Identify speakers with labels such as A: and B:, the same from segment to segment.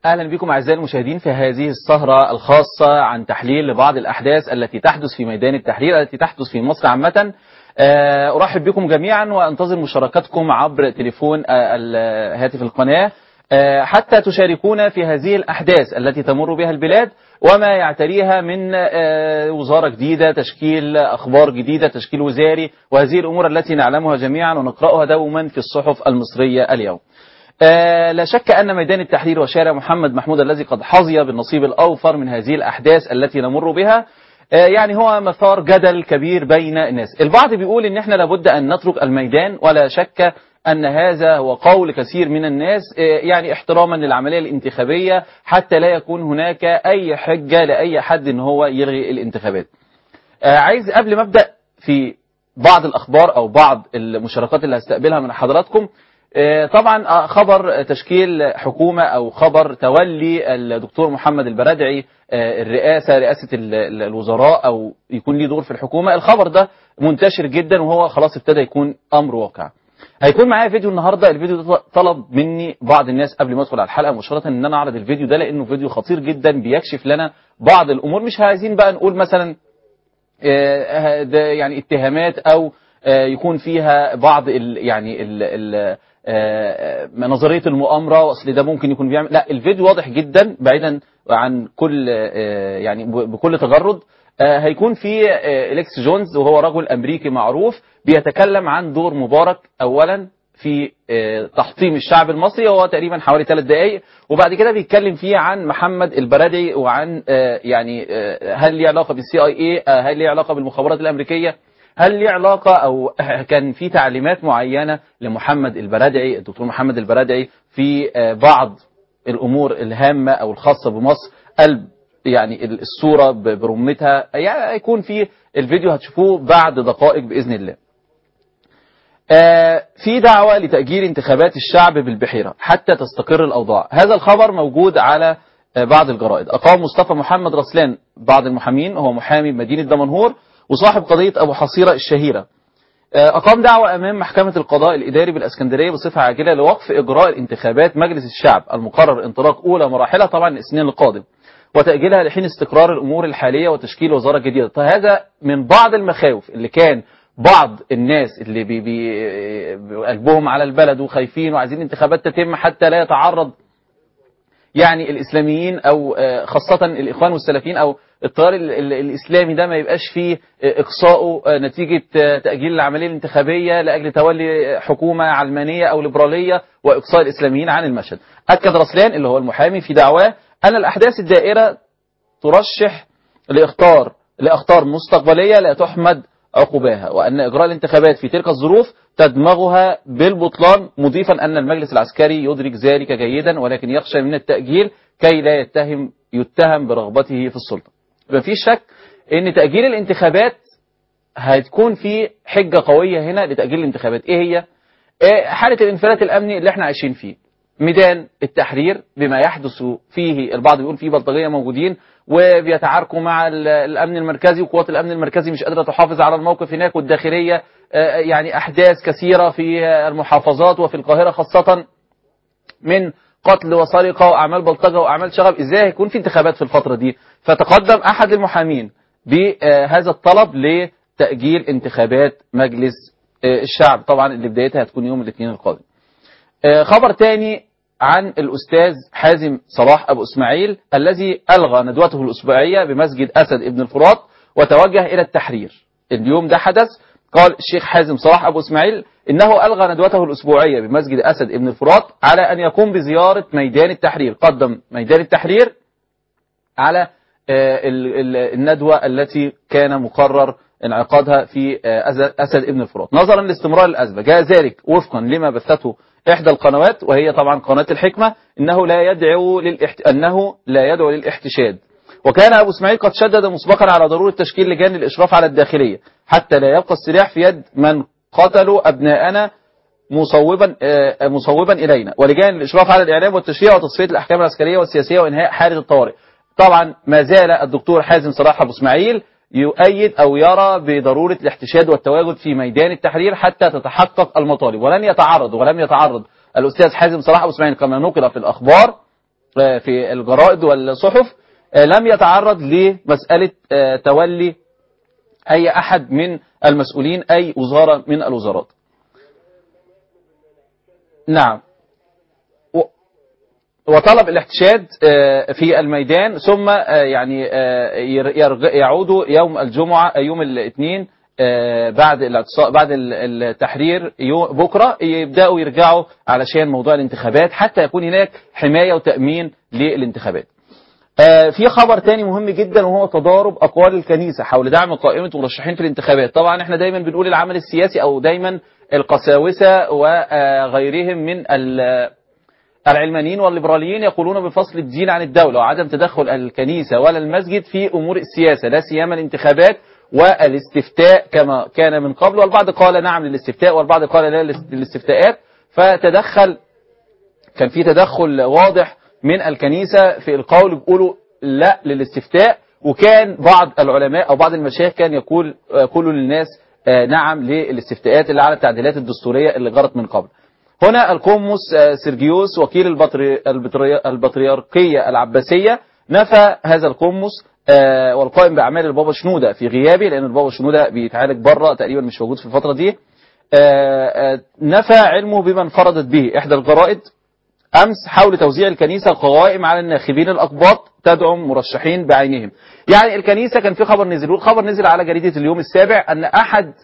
A: أهلا بكم أعزائي المشاهدين في هذه السهرة الخاصة عن تحليل لبعض الأحداث التي تحدث في ميدان التحرير التي تحدث في مصر عامة. أرحب بكم جميعا وأنتظر مشاركتكم عبر تليفون هاتف القناة حتى تشاركونا في هذه الأحداث التي تمر بها البلاد وما يعتريها من وزارة جديدة، تشكيل أخبار جديدة، تشكيل وزاري، وهذه الأمور التي نعلمها جميعا ونقرأها دوما في الصحف المصرية اليوم. لا شك أن ميدان التحرير وشارع محمد محمود الذي قد حظي بالنصيب الأوفر من هذه الأحداث التي نمر بها يعني هو مثار جدل كبير بين الناس. البعض بيقول إن احنا لابد أن نترك الميدان، ولا شك أن هذا هو قول كثير من الناس يعني احتراما للعملية الانتخابية حتى لا يكون هناك أي حجة لأي حد إن هو يلغي الانتخابات. عايز قبل ما أبدأ في بعض الأخبار أو بعض المشاركات اللي هستقبلها من حضراتكم، طبعا خبر تشكيل حكومة أو خبر تولي الدكتور محمد البرادعي رئاسة الوزراء أو يكون ليه دور في الحكومة. الخبر ده منتشر جدا وهو خلاص ابتدى يكون أمر واقع. هيكون معايا فيديو النهاردة. الفيديو ده طلب مني بعض الناس قبل ما ادخل على الحلقة مباشرة ان انا اعرض الفيديو ده، لانه فيديو خطير جدا بيكشف لنا بعض الامور. مش عايزين بقى نقول مثلا يعني اتهامات او يكون فيها بعض نظرية المؤامرة واصل ده ممكن يكون بيعمل. لا، الفيديو واضح جدا بعيدا عن كل يعني بكل تجرد. هيكون في إليكس جونز وهو رجل أمريكي معروف بيتكلم عن دور مبارك أولا في تحطيم الشعب المصري، وهو تقريبا حوالي 3 دقائق، وبعد كده بيتكلم فيه عن محمد البرادعي وعن يعني هل ليه علاقة بالCIA، هل ليه علاقة بالمخابرات الأمريكية، هل ليه علاقة أو كان في تعليمات معينة لمحمد البرادعي الدكتور محمد البرادعي في بعض الأمور الهامة أو الخاصة بمصر. يعني الصورة برمتها يعني هيكون في الفيديو هتشوفوه بعد دقائق بإذن الله. في دعوة لتأجيل انتخابات الشعب بالبحيرة حتى تستقر الأوضاع. هذا الخبر موجود على بعض الجرائد. أقام مصطفى محمد رسلان بعض المحامين، هو محامي بمدينة دمنهور وصاحب قضية أبو حصيرة الشهيرة، أقام دعوة أمام محكمة القضاء الإداري بالإسكندرية بصفة عاجلة لوقف إجراء الانتخابات مجلس الشعب المقرر انطلاق أولى مراحلها طبعا الاثنين القادم، وتأجيلها لحين استقرار الأمور الحالية وتشكيل وزارة جديدة. فهذا من بعض المخاوف اللي كان بعض الناس اللي قلبهم على البلد وخايفين وعايزين انتخابات تتم حتى لا يتعرض يعني الإسلاميين أو خاصة الإخوان والسلفيين أو التيار الإسلامي ده ما يبقاش فيه إقصاؤه نتيجة تأجيل العملية الانتخابية لأجل تولي حكومة علمانية أو ليبرالية وإقصاء الإسلاميين عن المشهد. أكد رسلان اللي هو المحامي في دعواه أن الأحداث الدائرة ترشح لأخطار مستقبلية لا تحمد عقباها، وأن إجراء الانتخابات في تلك الظروف تدمغها بالبطلان، مضيفا أن المجلس العسكري يدرك ذلك جيدا ولكن يخشى من التأجيل كي لا يتهم برغبته في السلطة. ما فيش شك أن تأجيل الانتخابات هتكون في حجة قوية هنا لتأجيل الانتخابات. إيه هي؟ حالة الانفلات الأمني اللي احنا عايشين فيه. ميدان التحرير بما يحدث فيه، البعض بيقول فيه بلطجية موجودين وبيتعاركوا مع الأمن المركزي، وقوات الأمن المركزي مش قادرة تحافظ على الموقف هناك، والداخلية يعني أحداث كثيرة في المحافظات وفي القاهرة خاصة من قتل وسرقة وأعمال بلطجة وأعمال شغب. إزاي هيكون في انتخابات في الفترة دي؟ فتقدم أحد المحامين بهذا الطلب لتأجيل انتخابات مجلس الشعب طبعا اللي بدايتها هتكون يوم الاثنين القادم. خبر تاني عن الأستاذ حازم صلاح أبو إسماعيل الذي ألغى ندوته الأسبوعية بمسجد أسد ابن الفرات وتوجه إلى التحرير. اليوم ده حدث. قال الشيخ حازم صلاح أبو إسماعيل إنه ألغى ندوته الأسبوعية بمسجد أسد ابن الفرات على أن يقوم بزيارة ميدان التحرير. قدم ميدان التحرير على الندوة التي كان مقرر انعقادها في أسد ابن الفرات نظرا لاستمرار الأزمة. جاء ذلك وفقا لما بثته إحدى القنوات وهي طبعا قناة الحكمة أنه لا يدعو للاحتشاد. وكان أبو إسماعيل قد شدد مسبقا على ضرورة تشكيل لجان للإشراف على الداخلية حتى لا يبقى السلاح في يد من قتلوا أبناءنا مصوبا إلينا، ولجان للإشراف على الإعلام والتشريع وتصفية الأحكام العسكرية والسياسية وإنهاء حالة الطوارئ. طبعا ما زال الدكتور حازم صلاح أبو إسماعيل يؤيد أو يرى بضرورة الاحتشاد والتواجد في ميدان التحرير حتى تتحقق المطالب، ولم يتعرض الأستاذ حازم صلاح أبو إسماعيل كما نقل في الأخبار في الجرائد والصحف لم يتعرض لمسألة تولي أي أحد من المسؤولين أي وزارة من الوزارات. نعم، وطلب الاحتشاد في الميدان، ثم يعني يعودوا يوم الجمعة يوم الاثنين بعد التحرير بكرة يبدأوا يرجعوا علشان موضوع الانتخابات حتى يكون هناك حماية وتأمين للانتخابات. في خبر تاني مهم جدا، وهو تضارب أقوال الكنيسة حول دعم قائمة مرشحين في الانتخابات. طبعا احنا دايما بنقول العمل السياسي أو دايما القساوسة وغيرهم من العلمانيين والليبراليين يقولون بفصل الدين عن الدولة وعدم تدخل الكنيسة ولا المسجد في أمور السياسة، لا سيما الانتخابات والاستفتاء كما كان من قبل. والبعض قال نعم للاستفتاء والبعض قال لا للاستفتاءات. كان في تدخل واضح من الكنيسة في القول، بيقولوا لا للاستفتاء، وكان بعض العلماء أو بعض المشايخ كان يقولوا للناس نعم للاستفتاءات اللي على التعديلات الدستورية اللي جرت من قبل. هنا القمص سيرجيوس وكيل البطريركية العباسية نفى هذا القمص والقائم بأعمال البابا شنودة في غيابه، لأن البابا شنودة بيتعالج بره تقريبا مش موجود في الفترة دي. نفى علمه بما انفردت به إحدى الجرائد أمس حول توزيع الكنيسة القوائم على الناخبين الأقباط تدعم مرشحين بعينهم. يعني الكنيسة كان في خبر نزل، والخبر نزل على جريدة اليوم السابع أن أحد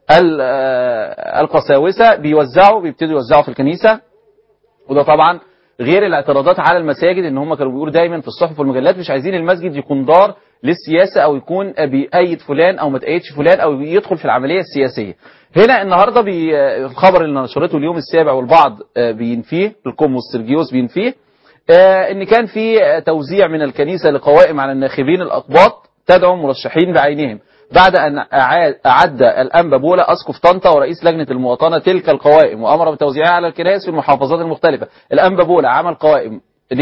A: القساوسة بيبتدوا يوزعوا في الكنيسة، وده طبعا غير الاعتراضات على المساجد، ان هم كانوا بيقولوا دايما في الصحف والمجلات مش عايزين المسجد يكون دار للسياسة او يكون بيأيد فلان او ما تأيدش فلان او يدخل في العملية السياسية. هنا النهاردة الخبر اللي نشرته اليوم السابع والبعض بينفيه، القمص سيرجيوس بينفيه ان كان في توزيع من الكنيسة لقوائم على الناخبين الأقباط تدعم مرشحين بعينهم، بعد أن أعد الأنبا بولا أسقف طنطا ورئيس لجنة المواطنة تلك القوائم وأمر بتوزيعها على الكنائس في المحافظات المختلفة. الأنبا بولا عمل قوائم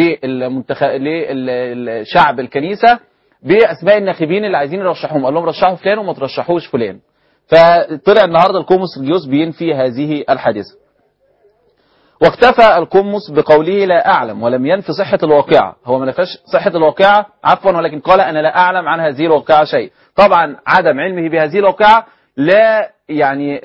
A: للشعب الكنيسة بأسماء الناخبين اللي عايزين يرشحوهم، قال لهم رشحوا فلان وما ترشحوش فلان. فطلع النهاردة القمص سيرجيوس بينفي هذه الحادثة، واكتفى القمص بقوله لا أعلم ولم ينفي صحة الواقعة. هو ما نفاش صحة الواقعة عفوا، ولكن قال أنا لا أعلم عن هذه الواقعة شيء. طبعا عدم علمه بهذه الواقعة لا يعني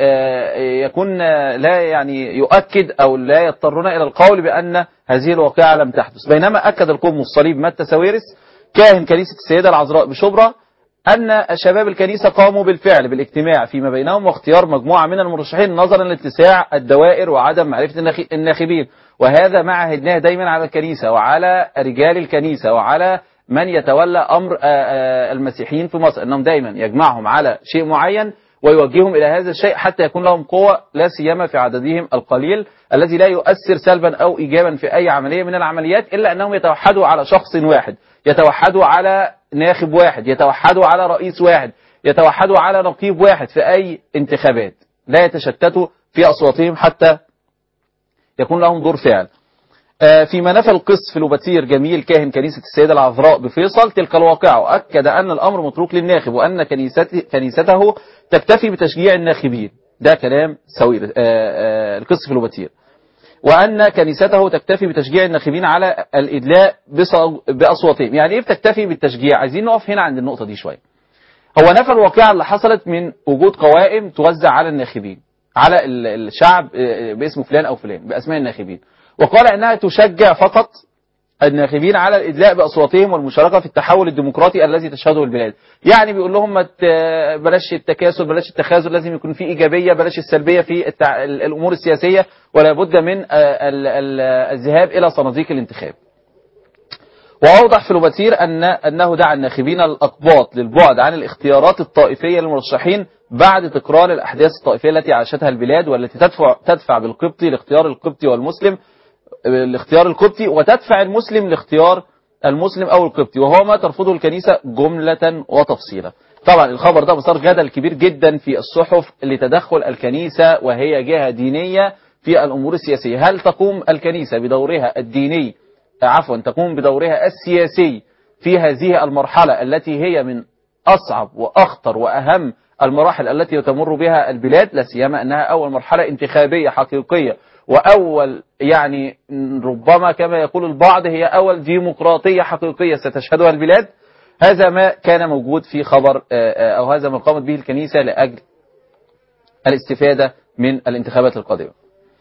A: يؤكد أو لا يضطرنا إلى القول بأن هذه الواقعة لم تحدث. بينما أكد القمص صليب متى ساويرس كاهن كنيسة السيدة العذراء بشبرا أن شباب الكنيسة قاموا بالفعل بالاجتماع فيما بينهم واختيار مجموعة من المرشحين نظرا لاتساع الدوائر وعدم معرفة الناخبين، وهذا ما عهدناه دايما على الكنيسة وعلى رجال الكنيسة وعلى من يتولى أمر المسيحيين في مصر، أنهم دايما يجمعهم على شيء معين ويوجههم إلى هذا الشيء حتى يكون لهم قوة، لا سيما في عددهم القليل الذي لا يؤثر سلبا أو إيجابا في أي عملية من العمليات، إلا أنهم يتوحدوا على شخص واحد، يتوحدوا على ناخب واحد، يتوحدوا على رئيس واحد، يتوحدوا على نقيب واحد في أي انتخابات، لا يتشتتوا في أصواتهم حتى يكون لهم دور فعل. فيما نفى القس فلوباتير جميل كاهن كنيسة السيدة العذراء بفيصل تلك الواقعة، وأكد أن الأمر متروك للناخب وأن كنيسته تكتفي بتشجيع الناخبين. ده كلام سوير القس فلوباتير، وأن كنيسته تكتفي بتشجيع الناخبين على الإدلاء بأصواتهم. يعني إيه بتكتفي بالتشجيع؟ عايزين نقف هنا عند النقطة دي شوية. هو نفى الواقعة اللي حصلت من وجود قوائم توزع على الناخبين على الشعب باسم فلان أو فلان بأسماء الناخبين، وقال أنها تشجع فقط الناخبين على الإدلاء بأصواتهم والمشاركة في التحول الديمقراطي الذي تشهده البلاد. يعني بيقول لهم بلاش التكاسل، بلاش التخاذل، لازم يكون في إيجابية، بلاش السلبية في الأمور السياسية، ولا بد من الذهاب إلى صناديق الانتخاب. وأوضح فلوباتير أنه دعا الناخبين الأقباط للبعد عن الاختيارات الطائفية للمرشحين بعد تكرار الأحداث الطائفية التي عاشتها البلاد، والتي تدفع بالقبطي لاختيار القبطي والمسلم لاختيار القبطي، وتدفع المسلم لاختيار المسلم أو القبطي، وهو ما ترفضه الكنيسة جملة وتفصيلا. طبعا الخبر ده صار جدل كبير جدا في الصحف لتدخل الكنيسة وهي جهة دينية في الأمور السياسية. هل تقوم الكنيسة بدورها الديني تقوم بدورها السياسي في هذه المرحلة التي هي من أصعب وأخطر وأهم المراحل التي تمر بها البلاد، لا سيما أنها أول مرحلة انتخابية حقيقية وأول يعني ربما كما يقول البعض هي أول ديمقراطية حقيقية ستشهدها البلاد. هذا ما كان موجود في خبر أو هذا ما قامت به الكنيسة لأجل الاستفادة من الانتخابات القادمة.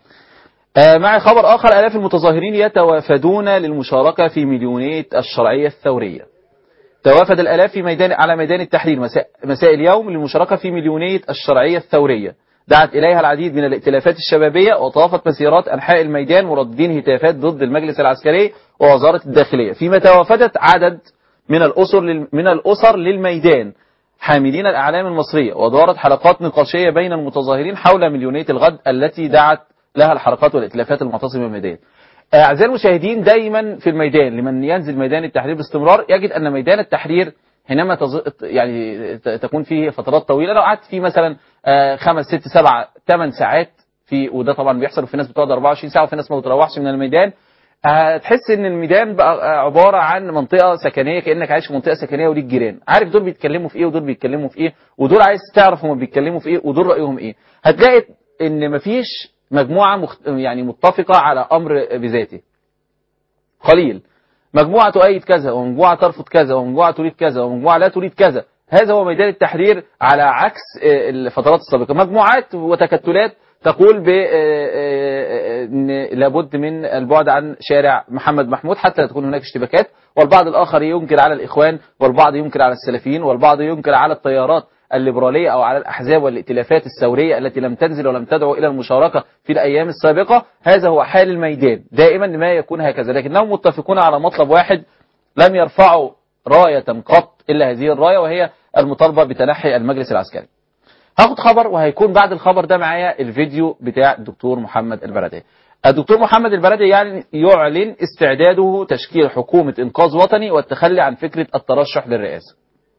A: مع خبر آخر، آلاف المتظاهرين يتوافدون للمشاركة في مليونية الشرعية الثورية. توافد الآلاف في على ميدان التحرير مساء اليوم للمشاركة في مليونية الشرعية الثورية. دعت إليها العديد من الائتلافات الشبابية، وطافت مسيرات أنحاء الميدان مرددين هتافات ضد المجلس العسكري ووزارة الداخلية، فيما توافدت عدد من الأسر للميدان حاملين الأعلام المصرية، ودارت حلقات نقاشية بين المتظاهرين حول مليونية الغد التي دعت لها الحركات والائتلافات المعتصمة بالميدان. أعزائي المشاهدين، دايما في الميدان لمن ينزل ميدان التحرير باستمرار يجد أن ميدان التحرير حينما يعني تكون فيه فترات طويلة، لو قعدت فيه مثلا 5 6 7 8 ساعات وده طبعا بيحصل، وفي ناس بتقعد 24 ساعة وفي ناس ما بتروحش من الميدان، هتحس ان الميدان بقى عبارة عن منطقة سكنية، كأنك عايش في منطقة سكنية وليك جيران، عارف دول بيتكلموا في ايه ودول بيتكلموا في ايه، ودول عايز تعرف هم بيتكلموا في ايه ودول رأيهم ايه. هتلاقي ان مفيش مجموعة يعني متفقة على امر بذاته، قليل مجموعة تؤيد كذا ومجموعة ترفض كذا ومجموعة تريد كذا ومجموعة لا تريد كذا. هذا هو ميدان التحرير على عكس الفترات السابقة، مجموعات وتكتلات تقول ان لابد من البعد عن شارع محمد محمود حتى لا تكون هناك اشتباكات، والبعض الآخر ينكر على الإخوان، والبعض ينكر على السلفيين، والبعض ينكر على التيارات الليبرالية أو على الأحزاب والائتلافات الثورية التي لم تنزل ولم تدعو إلى المشاركة في الأيام السابقة. هذا هو حال الميدان دائما ما يكون هكذا، لكنهم متفقون على مطلب واحد، لم يرفعوا راية قط إلا هذه الراية، وهي المطالبة بتنحي المجلس العسكري. هاخد خبر وهيكون بعد الخبر ده معايا الفيديو بتاع الدكتور محمد البرادعي. الدكتور محمد البرادعي يعني يعلن استعداده تشكيل حكومة إنقاذ وطني والتخلي عن فكرة الترشح للرئاسة.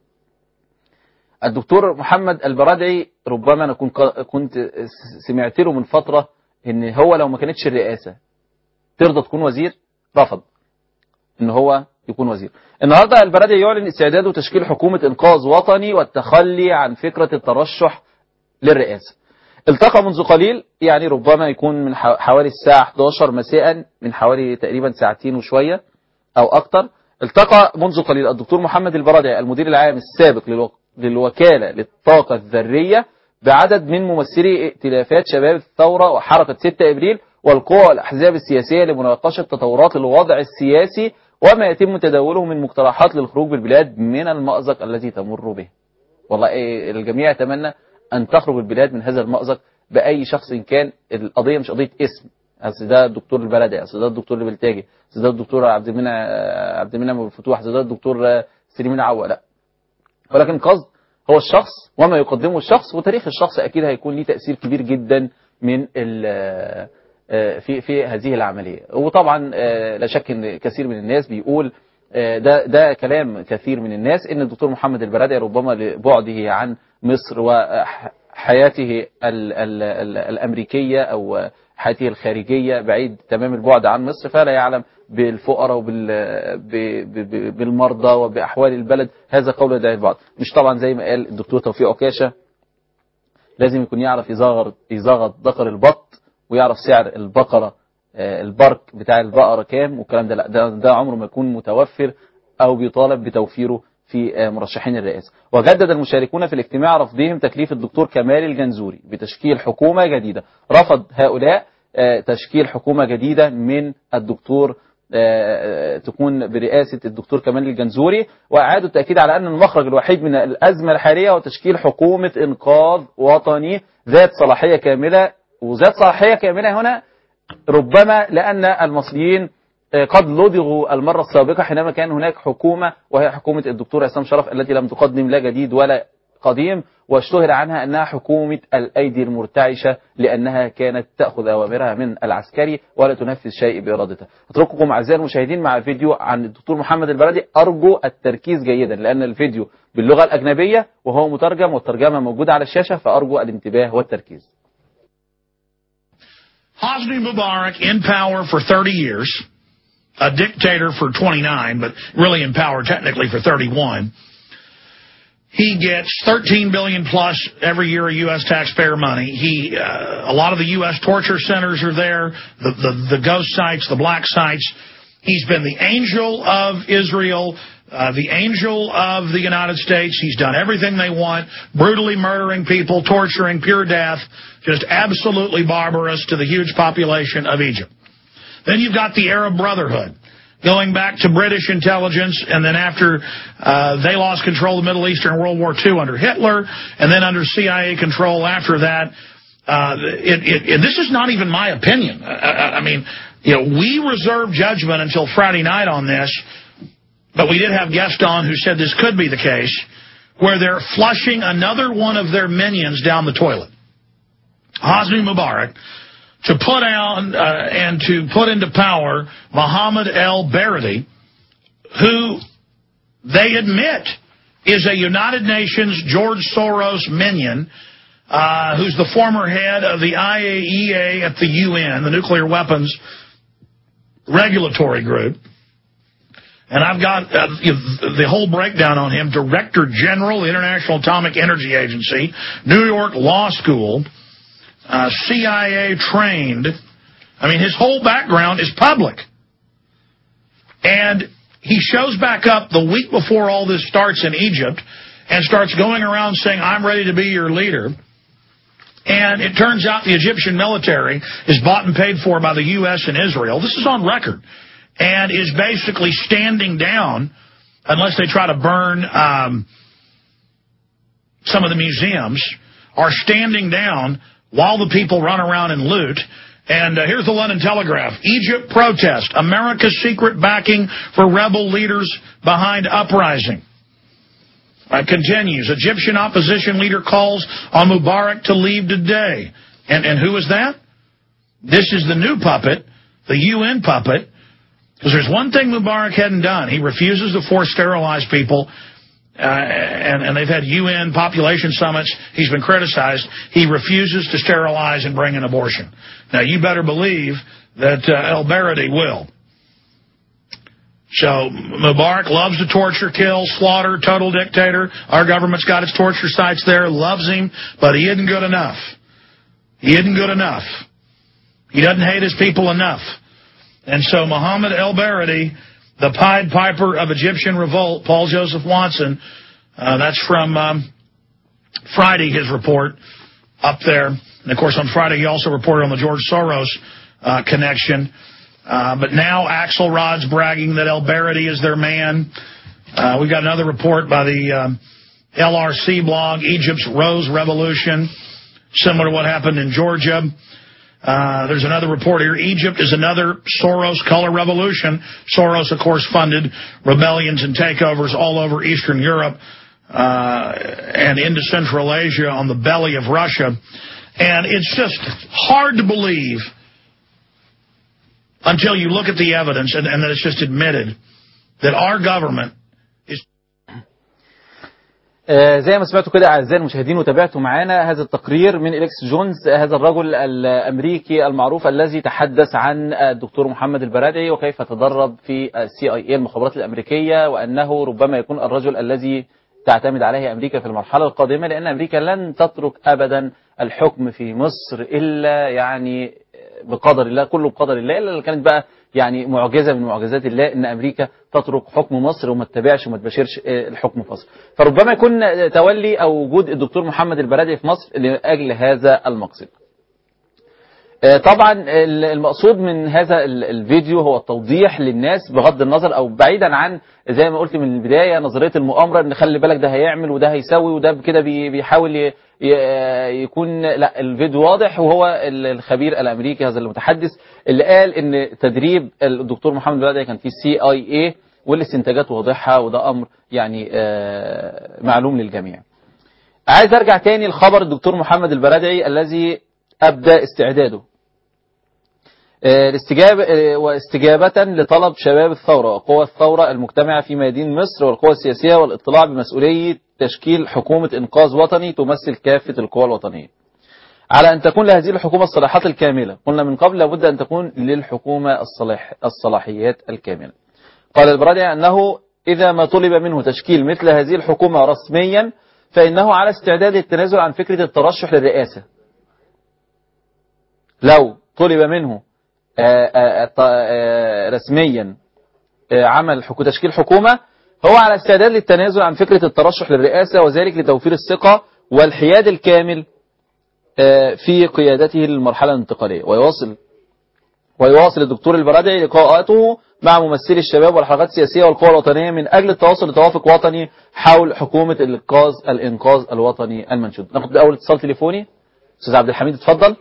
A: الدكتور محمد البرادعي ربما أنا كنت سمعت له من فترة إن هو لو ما كانتش الرئاسة ترضى تكون وزير، رفض إن هو يكون وزير. النهاردة البرادعي يعلن استعداده تشكيل حكومة إنقاذ وطني والتخلي عن فكرة الترشح للرئاسة. التقى منذ قليل، يعني ربما يكون من حوالي الساعة 11 مساء، من حوالي تقريبا ساعتين وشوية أو أكتر. التقى منذ قليل الدكتور محمد البرادعي المدير العام السابق للوكالة للطاقة الذرية بعدد من ممثلي ائتلافات شباب الثورة وحركة 6 إبريل والقوى والأحزاب السياسية لمناقشة تطورات الوضع السياسي وما يتم تداوله من مقترحات للخروج بالبلاد من المأزق الذي تمر به. والله الجميع يتمنى أن تخرج البلاد من هذا المأزق بأي شخص إن كان. القضية مش قضية اسم، أصل ده الدكتور البلدي، أصل ده الدكتور البلتاجي، أصل ده الدكتور عبد المنعم الفتوح، أصل ده الدكتور سليمان عوا، لا، ولكن القصد هو الشخص وما يقدمه الشخص، وتاريخ الشخص أكيد هيكون ليه تأثير كبير جدا من في هذه العملية. وطبعا لا شك ان كثير من الناس بيقول ده كلام كثير من الناس ان الدكتور محمد البرادعي ربما لبعده عن مصر وحياته الأمريكية أو حياته الخارجية بعيد تمام البعد عن مصر، فلا يعلم بالفقراء وبالمرضى وبأحوال البلد. هذا قول يدعي البعض، مش طبعا زي ما قال الدكتور توفيق عكاشة لازم يكون يعرف يزغط ذكر البط ويعرف سعر البقرة البرك بتاع البقرة كام والكلام ده، لا، ده عمره ما يكون متوفر أو بيطالب بتوفيره في مرشحين الرئاسة. وجدد المشاركون في الاجتماع رفضهم تكليف الدكتور كمال الجنزوري بتشكيل حكومة جديدة. رفض هؤلاء تشكيل حكومة جديدة من الدكتور تكون برئاسة الدكتور كمال الجنزوري، وأعادوا التأكيد على أن المخرج الوحيد من الأزمة الحالية هو تشكيل حكومة إنقاذ وطني ذات صلاحية كاملة. وذات صلاحية كاملة هنا ربما لأن المصريين قد لدغوا المرة السابقة حينما كان هناك حكومة وهي حكومة الدكتور عصام شرف التي لم تقدم لا جديد ولا قديم، واشتهر عنها أنها حكومة الأيدي المرتعشة لأنها كانت تأخذ أوامرها من العسكري ولا تنفذ شيء بإرادتها. أترككم أعزائي المشاهدين مع فيديو عن الدكتور محمد البرادعي، أرجو التركيز جيدا لأن الفيديو باللغة الأجنبية وهو مترجم والترجمة موجودة على الشاشة، فأرجو الانتباه والتركيز.
B: Hosni Mubarak in power for 30 years, a dictator for 29, but really in power technically for 31. He gets $13 billion plus every year of U.S. taxpayer money. A lot of the U.S. torture centers are there, the ghost sites, the black sites. He's been the angel of Israel, the angel of the United States. He's done everything they want, brutally murdering people, torturing, pure death, just absolutely barbarous to the huge population of Egypt. Then you've got the Arab Brotherhood, going back to British intelligence, and then after they lost control of the Middle East during World War II under Hitler, and then under CIA control after that. This is not even my opinion. I mean, we reserved judgment until Friday night on this, but we did have guests on who said this could be the case, where they're flushing another one of their minions down the toilet, Hosni Mubarak, to put out and to put into power Mohammed el-Baradei, who they admit is a United Nations George Soros minion, who's the former head of the IAEA at the UN, the Nuclear Weapons Regulatory Group. And I've got the whole breakdown on him. Director General, the International Atomic Energy Agency, New York Law School, CIA trained. I mean, his whole background is public. And he shows back up the week before all this starts in Egypt and starts going around saying, I'm ready to be your leader. And it turns out the Egyptian military is bought and paid for by the U.S. and Israel. This is on record. And is basically standing down, unless they try to burn some of the museums, are standing down while the people run around and loot. And here's the London Telegraph. Egypt protest. America's secret backing for rebel leaders behind uprising. Continues. Egyptian opposition leader calls on Mubarak to leave today. And who is that? This is the new puppet, the UN puppet. Because there's one thing Mubarak hadn't done. He refuses to force sterilize people. And they've had UN population summits. He's been criticized. He refuses to sterilize and bring an abortion. Now, you better believe that el-Baradei will. So Mubarak loves to torture, kill, slaughter, total dictator. Our government's got its torture sites there, loves him, but he isn't good enough. He isn't good enough. He doesn't hate his people enough. And so Mohammed el-Baradei, the Pied Piper of Egyptian revolt, Paul Joseph Watson, that's from Friday, his report up there. And, of course, on Friday he also reported on the George Soros connection. But now Axelrod's bragging that el-Baradei is their man. We've got another report by the LRC blog, Egypt's Rose Revolution, similar to what happened in Georgia. There's another report here. Egypt is another Soros color revolution. Soros, of course, funded rebellions and takeovers all over Eastern Europe and into Central Asia on the belly of Russia. And it's just hard to believe until you look at the evidence and that it's just admitted that our government is...
A: زي ما سمعتوا كده أعزائي المشاهدين وتابعتوا معانا هذا التقرير من إليكس جونز، هذا الرجل الأمريكي المعروف الذي تحدث عن الدكتور محمد البرادعي وكيف تدرب في CIA المخابرات الأمريكية، وأنه ربما يكون الرجل الذي تعتمد عليه أمريكا في المرحلة القادمة، لأن أمريكا لن تترك أبدا الحكم في مصر إلا يعني بقدر الله، كله بقدر الله، إلا كانت بقى يعني معجزة من معجزات الله إن أمريكا تترك حكم مصر وما تتابعش وما تباشرش الحكم في مصر. فربما يكون تولي أو وجود الدكتور محمد البرادعي في مصر لأجل هذا المقصد. طبعا المقصود من هذا الفيديو هو التوضيح للناس بغض النظر أو بعيدا عن زي ما قلت من البداية نظرية المؤامرة إن خلي بالك ده هيعمل وده هيسوي وده كده بيحاول يكون لا الفيديو واضح، وهو الخبير الأمريكي هذا المتحدث اللي قال إن تدريب الدكتور محمد البرادعي كان في CIA والاستنتاجات واضحة، وده أمر يعني معلوم للجميع. عايز أرجع تاني لخبر الدكتور محمد البرادعي الذي أبدأ استعداده واستجابة لطلب شباب الثورة وقوى الثورة المجتمعة في ميادين مصر والقوى السياسية والاطلاع بمسؤولية تشكيل حكومة إنقاذ وطني تمثل كافة القوى الوطنية، على أن تكون لهذه الحكومة الصلاحات الكاملة. قلنا من قبل لابد أن تكون للحكومة الصلاحيات الكاملة. قال البرادعي أنه إذا ما طلب منه تشكيل مثل هذه الحكومة رسميا فإنه على استعداد للتنازل عن فكرة الترشح للرئاسة. لو طلب منه رسميا عمل تشكيل حكومة، هو على استعداد للتنازل عن فكرة الترشح للرئاسة، وذلك لتوفير الثقة والحياد الكامل في قيادته للمرحلة الانتقالية. ويواصل الدكتور البرادعي لقاءاته مع ممثلي الشباب والحركات السياسية والقوى الوطنية من أجل التوصل لتوافق وطني حول حكومة الإنقاذ الوطني المنشود. ناخد أول اتصال تليفوني. أستاذ عبد الحميد اتفضل.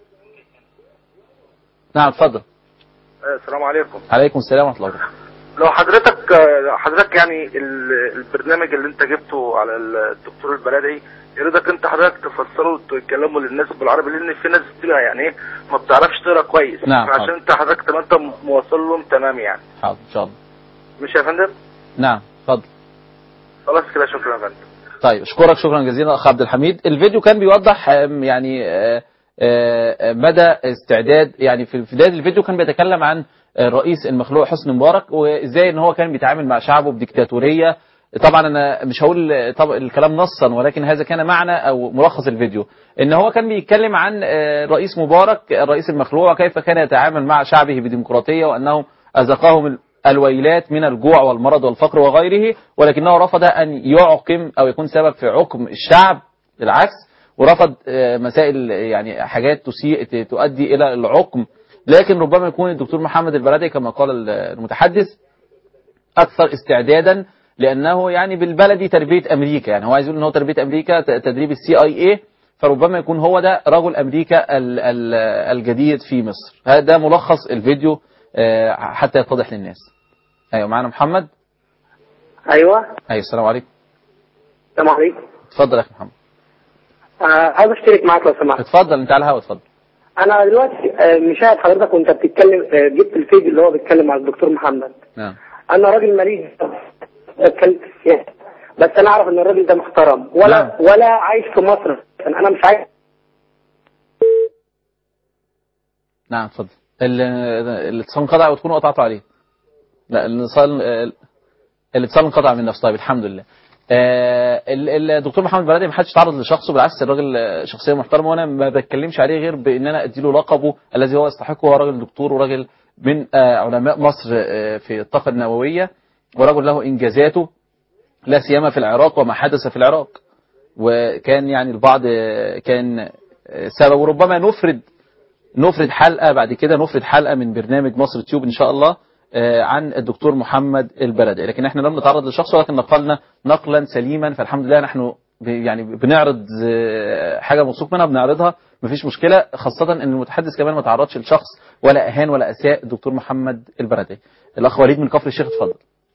A: نعم اتفضل.
C: السلام عليكم.
A: عليكم السلام ورحمة الله وبركاته.
C: لو حضرتك يعني البرنامج اللي انت جبته على الدكتور البلدي، يريدك انت حضرتك تفسره وتتكلموا للناس بالعربي، لان في ناس بتبقى يعني ايه ما بتعرفش تقرا كويس.
A: نعم.
C: عشان انت حضرتك تبقى انت موصل لهم تمام يعني.
A: حاضر ان شاء الله.
C: مش يا فندم؟
A: نعم اتفضل.
C: خلاص كده، شكرا يا فندم.
A: طيب اشكرك شكرا جزيلا اخ عبد الحميد. الفيديو كان بيوضح يعني مدى استعداد، يعني في بداية الفيديو كان بيتكلم عن الرئيس المخلوع حسني مبارك، وازاي ان هو كان بيتعامل مع شعبه بديكتاتورية. طبعا انا مش هقول الكلام نصا، ولكن هذا كان معنى او ملخص الفيديو، ان هو كان بيتكلم عن الرئيس مبارك الرئيس المخلوع كيف كان يتعامل مع شعبه بديمقراطية، وانه اذقاهم الويلات من الجوع والمرض والفقر وغيره، ولكنه رفض ان يعقم او يكون سبب في عقم الشعب، بالعكس، ورفض مسائل يعني حاجات تؤدي الى العقم. لكن ربما يكون الدكتور محمد البرادعي كما قال المتحدث اكثر استعدادا، لانه يعني بالبلدي تربيه امريكا، يعني هو عايز يقول ان هو تربيه امريكا تدريب CIA، فربما يكون هو ده رجل امريكا الجديد في مصر. هذا ملخص الفيديو حتى يتضح للناس. ايوه معانا محمد.
D: ايوه
A: السلام عليكم.
D: السلام عليكم.
A: اتفضل يا اخي محمد.
D: عايز اشترك معاك لو سمحت.
A: اتفضل انت على الهوا اتفضل.
D: انا دلوقتي مشاهد حضرتك وانت بتتكلم، جبت الفيديو اللي هو بيتكلم على الدكتور محمد.
A: نعم.
D: انا راجل ماليش بتكلم في السياسه، بس انا اعرف ان الراجل ده محترم ولا عايش في مصر، انا مش عايز.
A: نعم اتفضل. الاتصال انقطع وتكونوا قطعتوا عليه. لا الاتصال انقطع من نفسه. طيب الحمد لله. الدكتور محمد البرادعي ما حدش تعرض لشخصه، بالعكس الراجل شخصيه محترمه، وانا ما بتكلمش عليه غير بان انا اديله لقبه الذي هو يستحقه. هو راجل دكتور وراجل من علماء مصر في الطاقه النوويه، ورجل له انجازاته لا سيما في العراق وما حدث في العراق، وكان يعني البعض كان سبب. وربما نفرد حلقه بعد كده، نفرد حلقه من برنامج مصر تيوب ان شاء الله عن الدكتور محمد البرادعي، لكن احنا لم نتعرض لشخصه، ولكن نقلنا نقلا سليما، فالحمد لله نحن يعني بنعرض حاجه موثوق منها بنعرضها، مفيش مشكله، خاصه ان المتحدث كمان ما تعرضش لشخص ولا اهان ولا اساء الدكتور محمد البرادعي. الاخ وليد من كفر الشيخ اتفضل.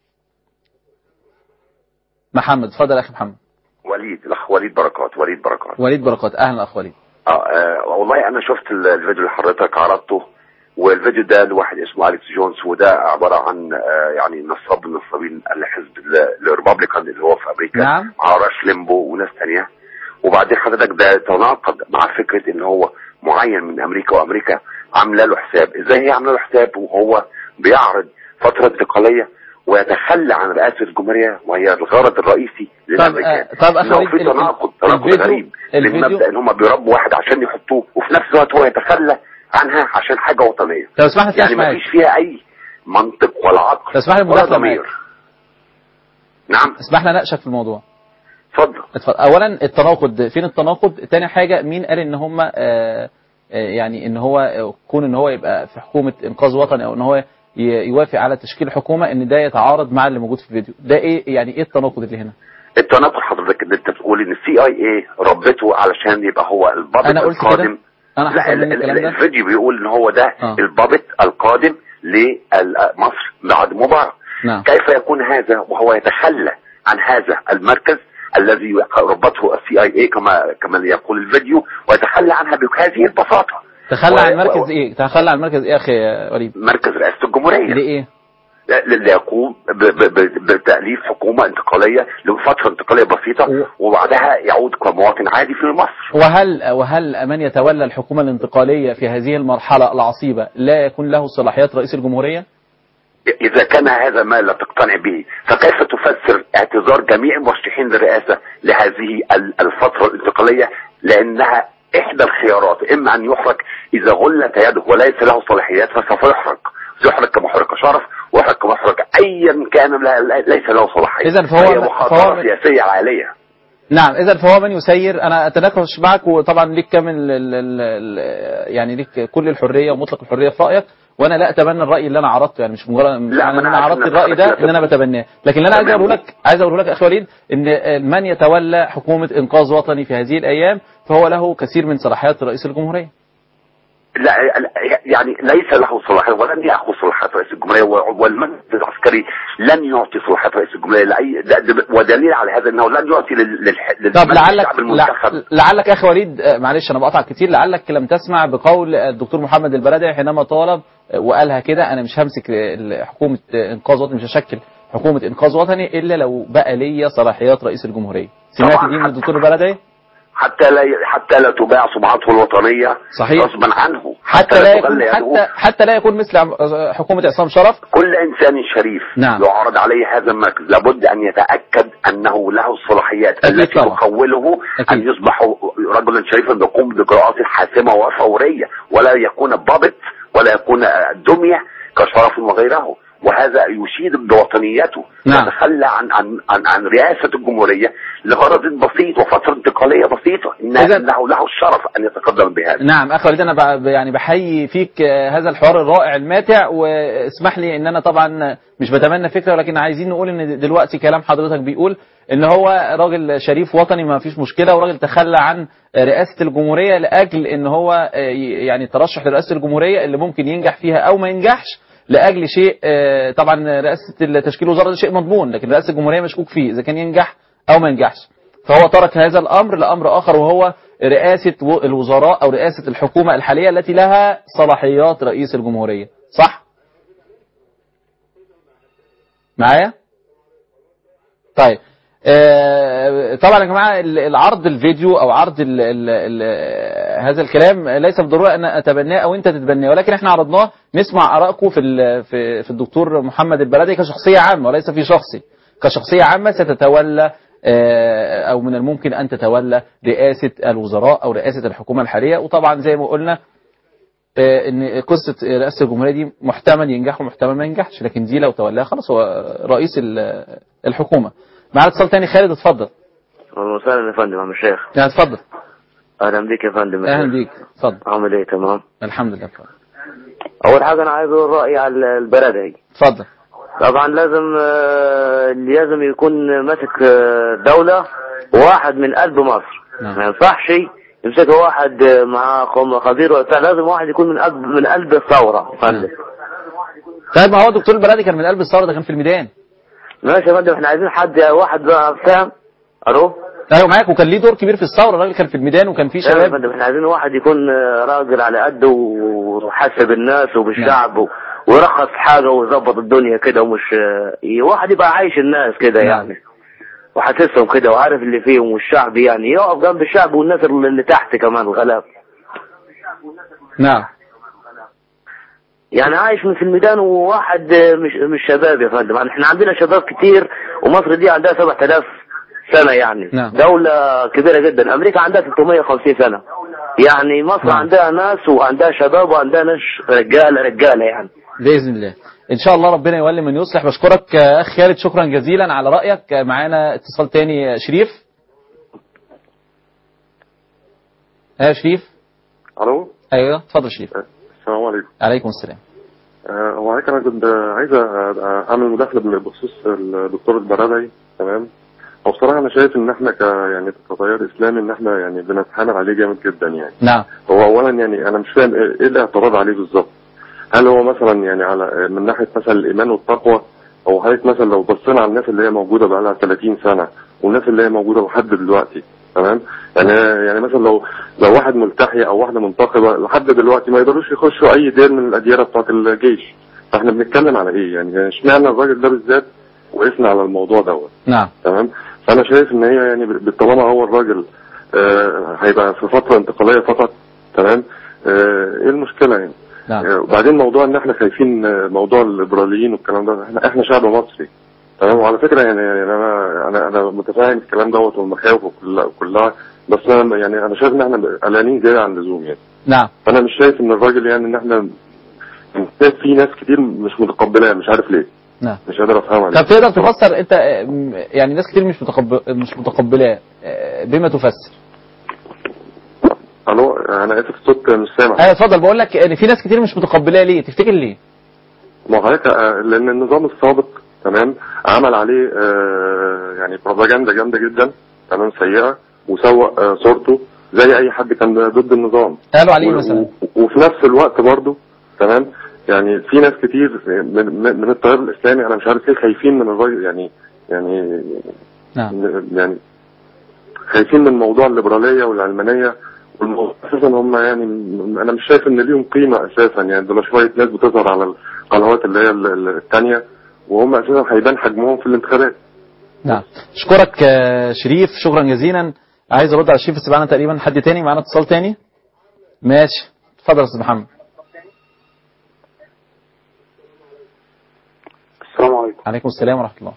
A: محمد اتفضل يا اخي محمد.
E: الاخ وليد بركات.
A: اهلا اخ وليد.
E: والله انا شفت الفيديو اللي حضرتك عرضته، والفيديو ده لواحد اسمه أليكس جونز، وده عباره عن يعني نصاب من نصابين الحزب الريبابليكان اللي هو في امريكا.
A: نعم.
E: مع راش ليمبو وناس تانية. وبعدين حضرتك ده تناقض مع فكره ان هو معين من امريكا، وامريكا عامله له حساب. ازاي هي عامله له حساب وهو بيعرض فتره انتقاليه ويتخلى عن رئاسه الجمهوريه وهي الغرض الرئيسي للامريكان؟
A: طب اخي
E: في تناقض غريب للمبدا ان هم بيربوا واحد عشان يحطوه، وفي نفس الوقت هو يتخلى عنها عشان حاجه وطنيه. يعني ما فيش فيها اي منطق ولا عقل ولا ضمير. نعم.
A: اسمح لي اناقشك في الموضوع.
E: اتفضل.
A: اولا التناقض، فين التناقض؟ تاني حاجه، مين قال ان هم يعني ان هو كون ان هو يبقى في حكومه انقاذ وطني، او ان هو يوافق على تشكيل حكومه، ان ده يتعارض مع اللي موجود في الفيديو ده؟ ايه يعني ايه التناقض اللي هنا؟
E: التناقض حضرتك ان انت بتقول ان CIA ربته علشان يبقى هو البابت القادم.
A: لا
E: الفيديو بيقول ان هو ده البابت القادم لمصر بعد مبارك.
A: نعم.
E: كيف يكون هذا وهو يتخلى عن هذا المركز الذي ربطه CIA كما يقول الفيديو، ويتخلى عنها بهذه البساطه؟
A: تخلى عن مركز ايه؟ تخلى عن مركز ايه اخي وليد؟
E: مركز رئاسه الجمهوريه.
A: ليه؟
E: ليقوم بتأليف حكومة انتقالية لفترة انتقالية بسيطة، وبعدها يعود كمواطن عادي في مصر.
A: وهل من يتولى الحكومة الانتقالية في هذه المرحلة العصيبة لا يكون له صلاحيات رئيس الجمهورية؟
E: إذا كان هذا ما لا تقتنع به، فكيف تفسر اعتذار جميع المرشحين للرئاسة لهذه الفترة الانتقالية؟ لأنها إحدى الخيارات، إما أن يحرق إذا غلت يده وليس له صلاحيات فسوف يحرق كمحرق شرف، ويحرق كمحرق أيا كان ليس له صلاحيات.
A: إذن
E: هي مخاطرة سياسية عالية.
A: نعم، إذا فهو من يسير. أنا أتناقش معك، وطبعا ليك كامل يعني ليك كل الحرية ومطلق الحرية في رأيك، وأنا لا أتبنى الرأي اللي أنا عرضته، يعني مش مجرد إن أنا عرضت الرأي ده إن أنا بتبناه، لكن اللي أنا عايز أقوله لك أخي وليد إن من يتولى حكومة إنقاذ وطني في هذه الأيام فهو له كثير من صلاحيات رئيس الجمهورية.
E: لا يعني ليس له صلاحيات ولن يأخذ صلاحيات رئيس الجمهورية، والمجلس العسكري لن يعطي صلاحيات رئيس الجمهورية لأي ودليل على هذا أنه لن يعطي للشعب المنتخب.
A: لعلك أخي وليد، معلش أنا بقطع كتير، لعلك لم تسمع بقول الدكتور محمد البرادعي حينما طالب وقالها كده: أنا مش همسك حكومة إنقاذ وطني، مش هشكل حكومة إنقاذ وطني إلا لو بقى ليا صلاحيات رئيس الجمهورية. سمعت دي من الدكتور البرادعي؟
E: حتى لا تباع سمعته الوطنية غصبا عنه،
A: حتى لا يكون مثل حكومة عصام شرف.
E: كل إنسان شريف يعرض عليه هذا المركز لابد أن يتأكد أنه له الصلاحيات التي تخوله أن يصبح رجلا شريفا يقوم بإجراءات حاسمة وفورية، ولا يكون بابت ولا يكون دمية كشرف وغيره، وهذا يشيد بوطنيته. يتخلى عن رئاسة الجمهورية لغرض بسيط وفترة انتقالية بسيطة، إنه له الشرف أن يتقدم بهذا.
A: نعم أخي وليد، أنا يعني بحيي فيك هذا الحوار الرائع الماتع، واسمح لي إن أنا طبعا مش بتمنى فكرة، ولكن عايزين نقول إن دلوقتي كلام حضرتك بيقول إن هو راجل شريف وطني ما فيش مشكلة، وراجل تخلى عن رئاسة الجمهورية لأجل إن هو يعني ترشح لرئاسة الجمهورية اللي ممكن ينجح فيها أو ما ينجحش لأجل شيء. طبعا رئاسة تشكيل وزارة ده شيء مضمون، لكن رئاسة الجمهورية مشكوك فيه إذا كان ينجح أو ما ينجحش. فهو ترك هذا الأمر لأمر آخر، وهو رئاسة الوزراء أو رئاسة الحكومة الحالية التي لها صلاحيات رئيس الجمهورية. صح؟ معايا؟ طيب. طبعا يا جماعة العرض الفيديو أو عرض هذا الكلام ليس بالضرورة أن أتبناه أو أنت تتبناه، ولكن احنا عرضناه نسمع آرائكم في الدكتور محمد البرادعي كشخصية عامة وليس في شخصي، كشخصية عامة ستتولى أو من الممكن أن تتولى رئاسة الوزراء أو رئاسة الحكومة الحالية. وطبعا زي ما قلنا ان قصة رئاسة الجمهورية دي محتمل ينجح ومحتمل ما ينجحش، لكن دي لو تولاها خلاص هو رئيس الحكومة. معنا اتصال تاني. خالد اتفضل.
F: اهلا وسهلا يا فندم. عم الشيخ.
A: يعني اتفضل.
F: اهلا بيك يا فندم.
A: اهلا بيك. اتفضل.
F: عامل ايه؟ تمام
A: الحمد لله.
F: اول حاجة انا عايز اقول رأيي على البرادعي.
A: اتفضل.
F: طبعا لازم يكون ماسك دولة واحد من قلب مصر. ما ينفعش يمسكه واحد مع خبير وبتاع، لازم واحد يكون من قلب الثورة فندم.
A: طيب ما هو الدكتور البرادعي كان من قلب الثورة، ده كان في الميدان.
F: ماشي يا فندم، احنا عايزين واحد بقى فاهم. الو
A: ايوه معاك، وكان ليه دور كبير في الثوره، الراجل كان في الميدان وكان في شباب.
F: يا فندم احنا عايزين واحد يكون راجل على قده وحاسب الناس وبالشعب ويرخص حاجه ويظبط الدنيا كده، ومش واحد يبقى عايش الناس كده يعني وحاسسهم كده وعارف اللي فيهم والشعب، يعني يقف جنب الشعب والناس اللي تحت كمان الغلاب.
A: نعم.
F: يعني عايش في الميدان وواحد مش شباب يا فندم. يعني احنا عندنا شباب كتير، ومصر دي عندها 7000 سنة يعني.
A: نعم.
F: دولة كبيرة جدا. امريكا عندها 350 سنة. يعني مصر عندها ناس وعندها شباب وعندها ناس رجالة يعني.
A: بإذن الله ان شاء الله ربنا يولي من يصلح. بشكرك اخ خالد، شكرا جزيلا على رأيك. معانا اتصال تاني. شريف. شريف.
G: الو.
A: ايوه اتفضل شريف.
G: السلام عليكم.
A: عليكم السلام.
G: وعليك انا كنت عايز اعمل مداخله بخصوص الدكتور البرادعي. تمام. وبصراحه انا شايف ان احنا يعني كتيار اسلامي ان احنا يعني بنتحامل عليه جامد جدا يعني.
A: نعم.
G: هو اولا يعني انا مش فاهم ايه الاعتراض عليه بالظبط. هل هو مثلا يعني على من ناحيه مثلا الايمان والتقوى، او حضرتك مثلا لو بصينا على الناس اللي هي موجوده بقى لها 30 سنه والناس اللي هي موجوده لحد دلوقتي، تمام؟ يعني مثلا لو واحد ملتحي او واحده منتقبه لحد دلوقتي ما يقدروش يخشوا اي دير من الاديره بتاعت الجيش، فاحنا بنتكلم على ايه يعني؟ اشمعنى الراجل ده بالذات وقفنا على الموضوع دوت؟
A: نعم.
G: تمام. فانا شايف ان هي يعني طالما هو الراجل هيبقى في فتره انتقاليه فقط، تمام؟ ايه المشكله يعني؟
A: نعم.
G: وبعدين موضوع ان احنا خايفين موضوع الليبراليين والكلام ده، احنا شعب مصري تمام. وعلى فكره يعني انا متفاهم الكلام دوت والمخاوف كلها، بس انا يعني انا شايف ان احنا قلقانين زياده عن اللزوم يعني.
A: نعم.
G: فانا مش شايف ان الراجل يعني ان احنا في ناس كتير مش متقبلاه، مش عارف ليه.
A: نعم.
G: مش قادر افهمها.
A: طب تقدر تفسر انت يعني ناس كتير مش متقبلاه بما تفسر؟
G: الو، انا اسف الصوت مش سامع.
A: ايوه اتفضل. بقول لك ان في ناس كتير مش متقبلاه، ليه تفتكر ليه؟
G: ما هو لان النظام السابق تمام عمل عليه يعني بروباجندا جامده جدا تمام سيئه، وسوق صورته زي اي حد كان ضد النظام.
A: قالوا عليه مثلا.
G: وفي نفس الوقت برضه تمام يعني في ناس كتير من التيار الاسلامي انا مش عارف ليه خايفين من الراجل يعني خايفين من موضوع الليبراليه والعلمانيه والموضوع اساسا هم يعني انا مش شايف ان ليهم قيمه اساسا يعني. دول شويه ناس بتظهر على القنوات اللي هي الثانيه وهم اساسا هيبان حجمهم في الانتخابات.
A: نعم. اشكرك شريف، شكرا جزيلا. عايز ارد على شريف بس معانا تقريبا حد تاني، معانا اتصال تاني. ماشي اتفضل يا استاذ محمد.
H: السلام عليكم.
A: عليكم السلام ورحمه الله.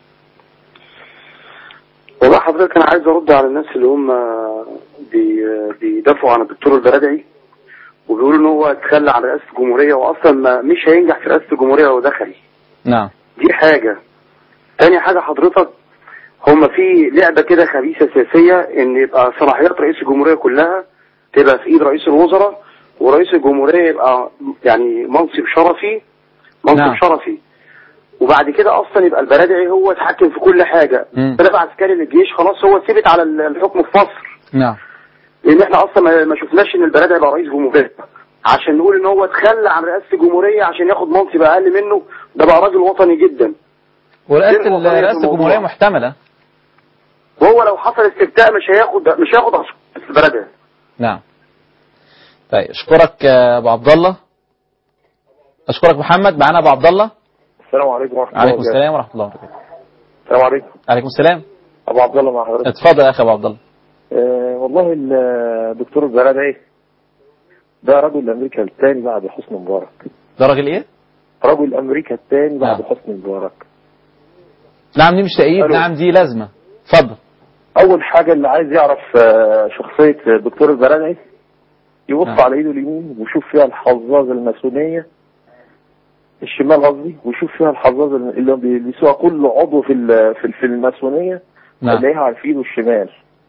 H: والله حضرتك انا عايز ارد على الناس اللي هم بيدافعوا عن الدكتور البرادعي وبيقولوا ان هو اتخلى عن رئاسه الجمهوريه واصلا مش هينجح في رئاسه الجمهوريه لو دخل.
A: نعم.
H: دي حاجه. تاني حاجه حضرتك هم في لعبه كده خبيثه سياسيه ان يبقى صلاحيات رئيس الجمهوريه كلها تبقى في ايد رئيس الوزراء، ورئيس الجمهوريه يبقى يعني منصب شرفي
A: نعم.
H: شرفي، وبعد كده اصلا يبقى البرادعي هو يتحكم في كل حاجه. تبع عسكري للجيش خلاص هو ثبت على الحكم في مصر.
A: نعم.
H: لان احنا اصلا ما شفناش ان البرادعي يبقى رئيس جمهوريه عشان نقول ان هو اتخلى عن رئاسه الجمهوريه عشان ياخد منصب اقل منه. ده بقى راجل وطني جدا.
A: ورئاسه الجمهوريه محتمله.
H: وهو لو حصل استفتاء مش هياخد البرادعي.
A: نعم. طيب اشكرك ابو عبد الله. اشكرك محمد. معانا ابو عبد الله.
I: السلام عليكم ورحمه الله.
A: عليكم السلام ورحمه الله وبركاته.
I: السلام عليكم.
A: عليكم السلام.
I: ابو عبد الله مع حضرتك.
A: اتفضل يا اخي ابو عبد الله.
I: والله الدكتور البرادعي ده رجل امريكا الثاني بعد حسني مبارك.
A: ده راجل ايه؟
I: رجل امريكا الثاني بعد حسني مبارك.
A: نعم دي مش تأييد، نعم دي لازمه. اتفضل.
I: اول حاجه اللي عايز يعرف شخصيه الدكتور البرادعي يبص على ايده اليمين ويشوف فيها الحظاظه الماسونيه، الشمال قصدي، ويشوف فيها الحظاظه اللي بيلبسوها كل عضو في الماسونيه.
A: نعم.
I: هتلاقيها على ايده الشمال.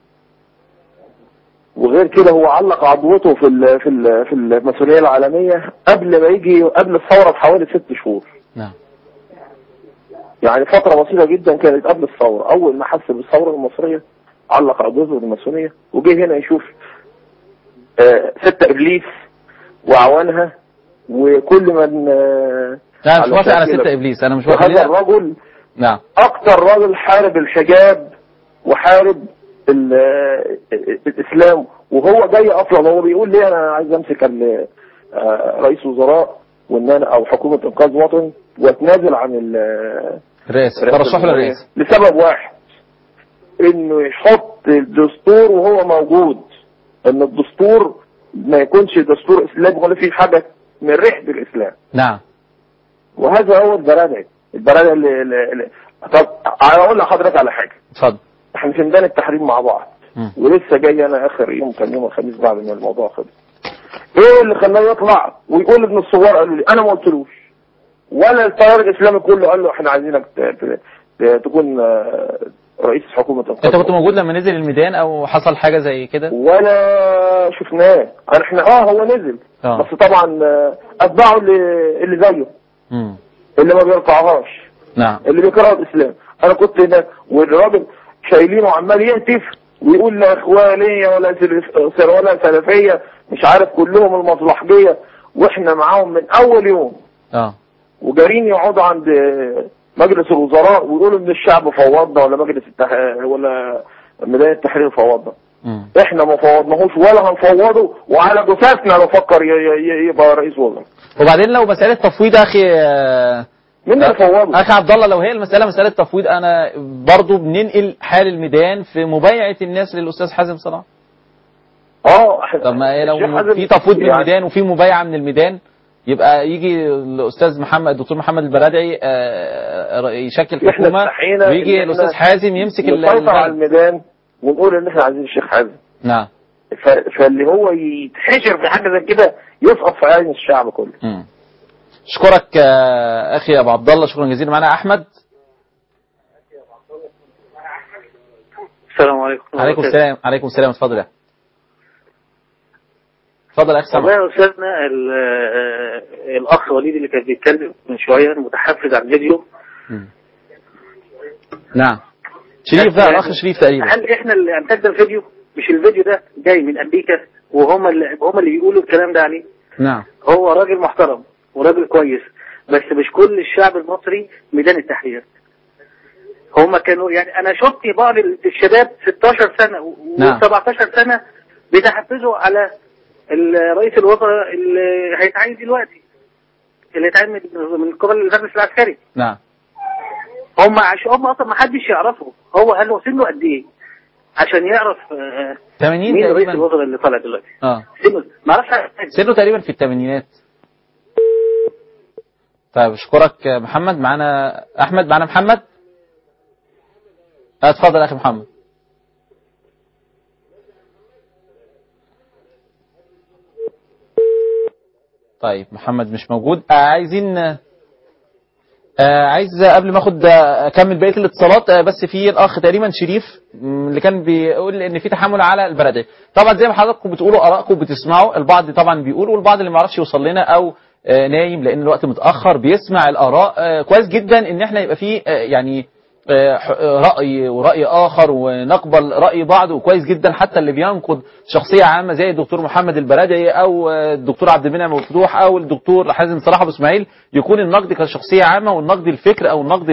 I: وغير كده هو علق عضوته في الماسونيه العالميه قبل الثوره بحوالي 6 شهور.
A: نعم.
I: يعني فتره بسيطه جدا كانت قبل الثوره. اول ما حس بالثوره المصريه علق عضوته الماسونيه وجه هنا يشوف 6 ابليس واعوانها وكل من
A: لا مش موافق على 6 ابليس. انا مش موافق.
I: هذا الرجل
A: نعم
I: اكتر رجل حارب الحجاب وحارب الاسلام. وهو جاي اصلا هو بيقول لي انا عايز امسك رئيس وزراء وان انا او حكومه انقاذ وطني واتنازل عن
A: الرئاسه، ترشحه للرئاسه
I: لسبب واحد، انه يحط الدستور وهو موجود، ان الدستور ما يكونش دستور اسلامي ولا فيه حاجه من ريحه الاسلام.
A: نعم.
I: وهذا هو البرادعي اللي طب اقول لحضرتك على حاجه.
A: اتفضل.
I: احنا في ميدان التحرير مع بعض ولسه جاي انا اخر يوم كان يوم الخميس بعد ما الموضوع خلص. ايه اللي خلاه يطلع ويقول ابن الثوار قالوا لي؟ انا ما قلتلوش ولا التيار الاسلامي كله قال له احنا عايزينك تكون رئيس حكومه انقاذ.
A: انت كنت موجود لما نزل الميدان او حصل حاجه زي كده؟
I: ولا شفناه. احنا هو نزل بس طبعا اتباعه اللي زيه اللي ما بيرفعهاش.
A: نعم.
I: اللي بيكره الاسلام. انا كنت هناك والراجل شايلينه وعمال يهتف ويقول لا اخوانيه ولا سلفيه مش عارف كلهم المصلحجيه واحنا معاهم من اول يوم. وجارين يقعدوا عند مجلس الوزراء ويقولوا ان الشعب فوضنا ولا مجلس ولا ميدان التحرير فوضنا. احنا ما فوضناهوش ولا هنفوضه وعلى جثثنا نفكر يبقى رئيس وزراء.
A: وبعدين لو مساله تفويض اخي
I: مين اللي فوضه؟
A: اخي عبد الله، لو هي المساله مساله تفويض انا برضو بننقل حال الميدان في مبايعه الناس للاستاذ حازم صلاح. طب ما لو في تفويض من الميدان وفي مبايعه من الميدان يبقى يجي الاستاذ محمد الدكتور محمد البرادعي يشكل حكومه، ويجي الاستاذ حازم يمسك
I: نسيطر على الميدان ونقول ان احنا عايزين الشيخ حازم.
A: نعم.
I: فاللي هو يتحشر في حاجه زي كده يسقط في عين الشعب كله.
A: اشكرك اخي ابو عبد الله، شكرا جزيلا. معنا احمد.
J: السلام عليكم.
A: عليكم السلام. عليكم السلام. اتفضل يا اتفضل يا اخي سامع.
J: والله يا استاذنا الاخ وليد اللي كان بيتكلم من شويه متحفز على الفيديو.
A: نعم شريف ده الاخ شريف تقريبا.
J: هل احنا اللي انتجنا الفيديو؟ مش الفيديو ده جاي من امريكا وهم اللي بيقولوا الكلام ده عليه؟
A: نعم.
J: هو راجل محترم وراجل كويس، بس مش كل الشعب المصري ميدان التحرير. هم كانوا يعني انا شفت بعض الشباب 16 سنه و17 سنه بيتحفزوا على رئيس الوزراء اللي هيتعين دلوقتي، اللي هيتعين من قبل المجلس العسكري.
A: نعم.
J: هم اصلا ما حدش يعرفه. هو قال له سنه قد ايه عشان يعرف
A: 80
J: مين رئيس الوزراء اللي طالع دلوقتي. سنه ما اعرفش
A: سنه تقريبا في الثمانينات. طيب اشكرك محمد. معانا احمد. معانا محمد. اتفضل يا اخي محمد. طيب محمد مش موجود. عايز قبل ما اكمل بقيه الاتصالات، بس في الاخ تقريبا شريف اللي كان بيقول ان في تحامل على البلديه. طبعا زي ما حضراتكم بتقولوا ارائكم بتسمعوا، البعض طبعا بيقول والبعض اللي ما يعرفش يوصل لنا او نايم لان الوقت متاخر بيسمع الاراء. كويس جدا ان احنا يبقى في يعني رأي ورأي آخر ونقبل رأي بعض، وكويس جدا حتى اللي بينقد شخصية عامة زي الدكتور محمد البرادعي أو الدكتور عبد المنعم مفتوح أو الدكتور حازم صلاح أبو إسماعيل، يكون النقد كشخصية عامة والنقد الفكر أو النقد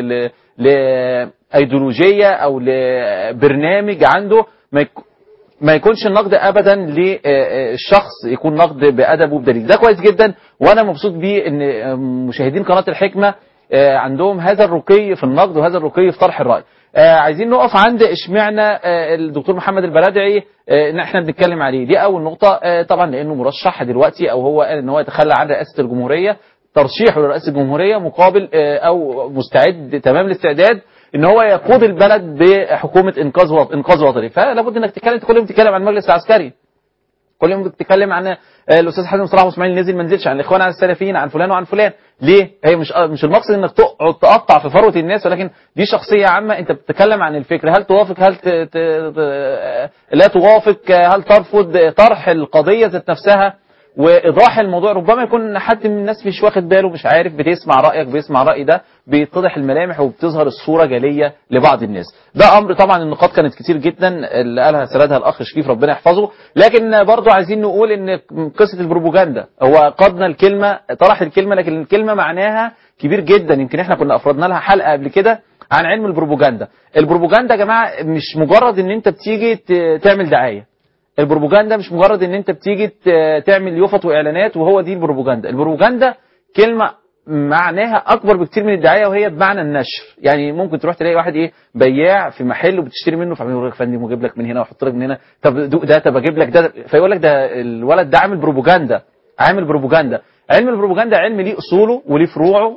A: لأيديولوجية أو لبرنامج عنده ما يكونش النقد ابدا للشخص، يكون نقد بادب وبدليل. ده كويس جدا وانا مبسوط بيه ان مشاهدين قناه الحكمه عندهم هذا الرقي في النقد وهذا الرقي في طرح الراي. عايزين نقف عند اشمعنى الدكتور محمد البرادعي ان احنا بنتكلم عليه. دي اول نقطه. طبعا لانه مرشح دلوقتي او هو قال ان هو يتخلى عن رئاسه الجمهوريه، ترشيحه لرئاسه الجمهوريه مقابل او مستعد تمام الاستعداد ان هو يقود البلد بحكومه انقاذ وطني. فلا بد انك تتكلم، كل يوم تتكلم عن المجلس العسكري، كل يوم تتكلم عن الاستاذ حازم صلاح واسماعيل نزل ما نزلش، عن الاخوان، عن السلفيين، عن فلان وعن فلان. ليه؟ هي مش المقصد انك تقعد تقطع في ثروه الناس، ولكن دي شخصيه عامه انت بتتكلم عن الفكر. هل توافق؟ هل لا توافق؟ هل ترفض طرح القضيه ذات نفسها وايضاح الموضوع؟ ربما يكون حد من الناس مش واخد باله، مش عارف، بتسمع رايك بيسمع راي ده، بيتضح الملامح وبتظهر الصوره جليه لبعض الناس. ده امر طبعا النقاط كانت كتير جدا اللي قالها سردها الاخ شريف ربنا يحفظه، لكن برضو عايزين نقول ان قصه البروباجندا هو قادنا الكلمه، طرح الكلمه، لكن الكلمه معناها كبير جدا. يمكن احنا كنا افردنا لها حلقه قبل كده عن علم البروباجندا. البروباجندا يا جماعه مش مجرد ان انت بتيجي تعمل دعايه. البروباجندا مش مجرد ان انت بتيجي تعمل يفط واعلانات وهو دي البروباجندا. البروباجندا كلمه معناها اكبر بكتير من الدعايه، وهي بمعنى النشر. يعني ممكن تروح تلاقي واحد بياع في محل وبتشتري منه، فيقول لك فندم واجيب لك من هنا واحط لك من هنا، طب دوق ده، طب اجيب لك ده، فيقول لك ده الولد ده عامل بروباجندا. عامل بروباجندا. علم البروباجندا علم ليه اصوله وليه فروعه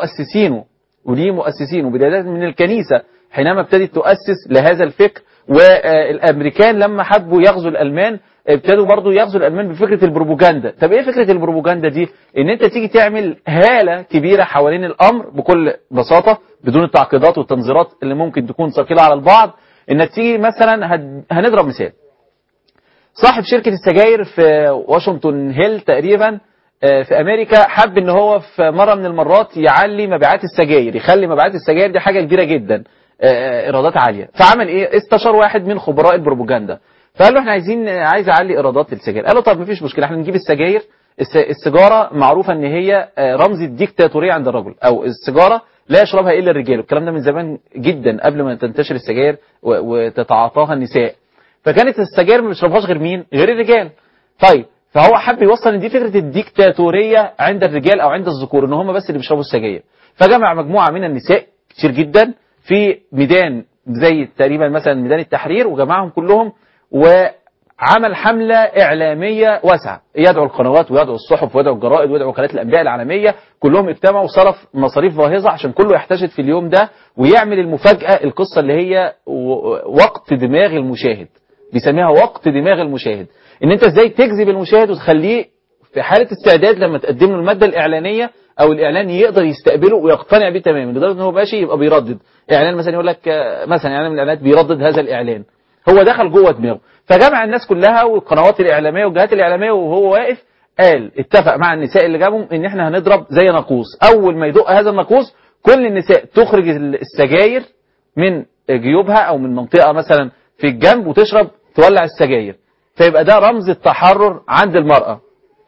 A: وليه مؤسسينه بدايه من الكنيسه حينما ابتدت تؤسس لهذا الفكر، والامريكان لما حبوا يغزوا الالمان ابتدوا برضو يغزوا الالمان بفكره البروباجندا. طب ايه فكره البروباجندا دي؟ ان انت تيجي تعمل هاله كبيره حوالين الامر بكل بساطه بدون التعقيدات والتنظيرات اللي ممكن تكون ثقيله على البعض. انك تيجي مثلا هنضرب مثال، صاحب شركه السجاير في واشنطن هيل تقريبا في امريكا حب ان هو في مره من المرات يعلي مبيعات السجاير، يخلي مبيعات السجاير دي حاجه كبيره جدا، ايرادات عاليه. فعمل ايه؟ استشار واحد من خبراء البروباجندا فقال له احنا عايز اعلي ايرادات السجاير. قال له طب مفيش مشكله، احنا نجيب السجاير. السيجاره معروفه ان هي رمز الديكتاتوريه عند الرجل، او السيجاره لا يشربها الا الرجال، والكلام ده من زمان جدا قبل ما تنتشر السجاير وتتعاطاها النساء. فكانت السجاير ما بيشربهاش غير مين؟ غير الرجال. طيب فهو حب يوصل ان دي فكره الديكتاتوريه عند الرجال او عند الذكور، ان هم بس اللي بيشربوا السجاير. فجمع مجموعه من النساء كتير جدا في ميدان زي تقريبا مثلا ميدان التحرير، وجمعهم كلهم عمل حملة إعلامية واسعة، يدعو القنوات ويدعو الصحف ويدعو الجرائد ويدعو وكالات الأنباء العالمية، كلهم اجتمعوا وصرف مصاريف باهظة عشان كله يحتشد في اليوم ده ويعمل المفاجأة، القصة اللي هي وقت دماغ المشاهد، بيسميها وقت دماغ المشاهد، ان انت ازاي تجذب المشاهد وتخليه في حالة استعداد لما تقدم له المادة الإعلانية أو الإعلان يقدر يستقبله ويقتنع بيه تماما، لدرجة إن هو ماشي يبقى بيردد إعلان مثلا، يقول لك مثلا إعلان من الإعلانات بيردد هذا الإعلان، هو دخل جوه دماغه. فجمع الناس كلها والقنوات الإعلامية والجهات الإعلامية وهو واقف قال اتفق مع النساء اللي جابهم إن إحنا هنضرب زي ناقوس، أول ما يدق هذا الناقوس كل النساء تخرج السجاير من جيوبها أو من منطقة مثلا في الجنب وتشرب تولع السجاير، فيبقى ده رمز التحرر عند المرأة.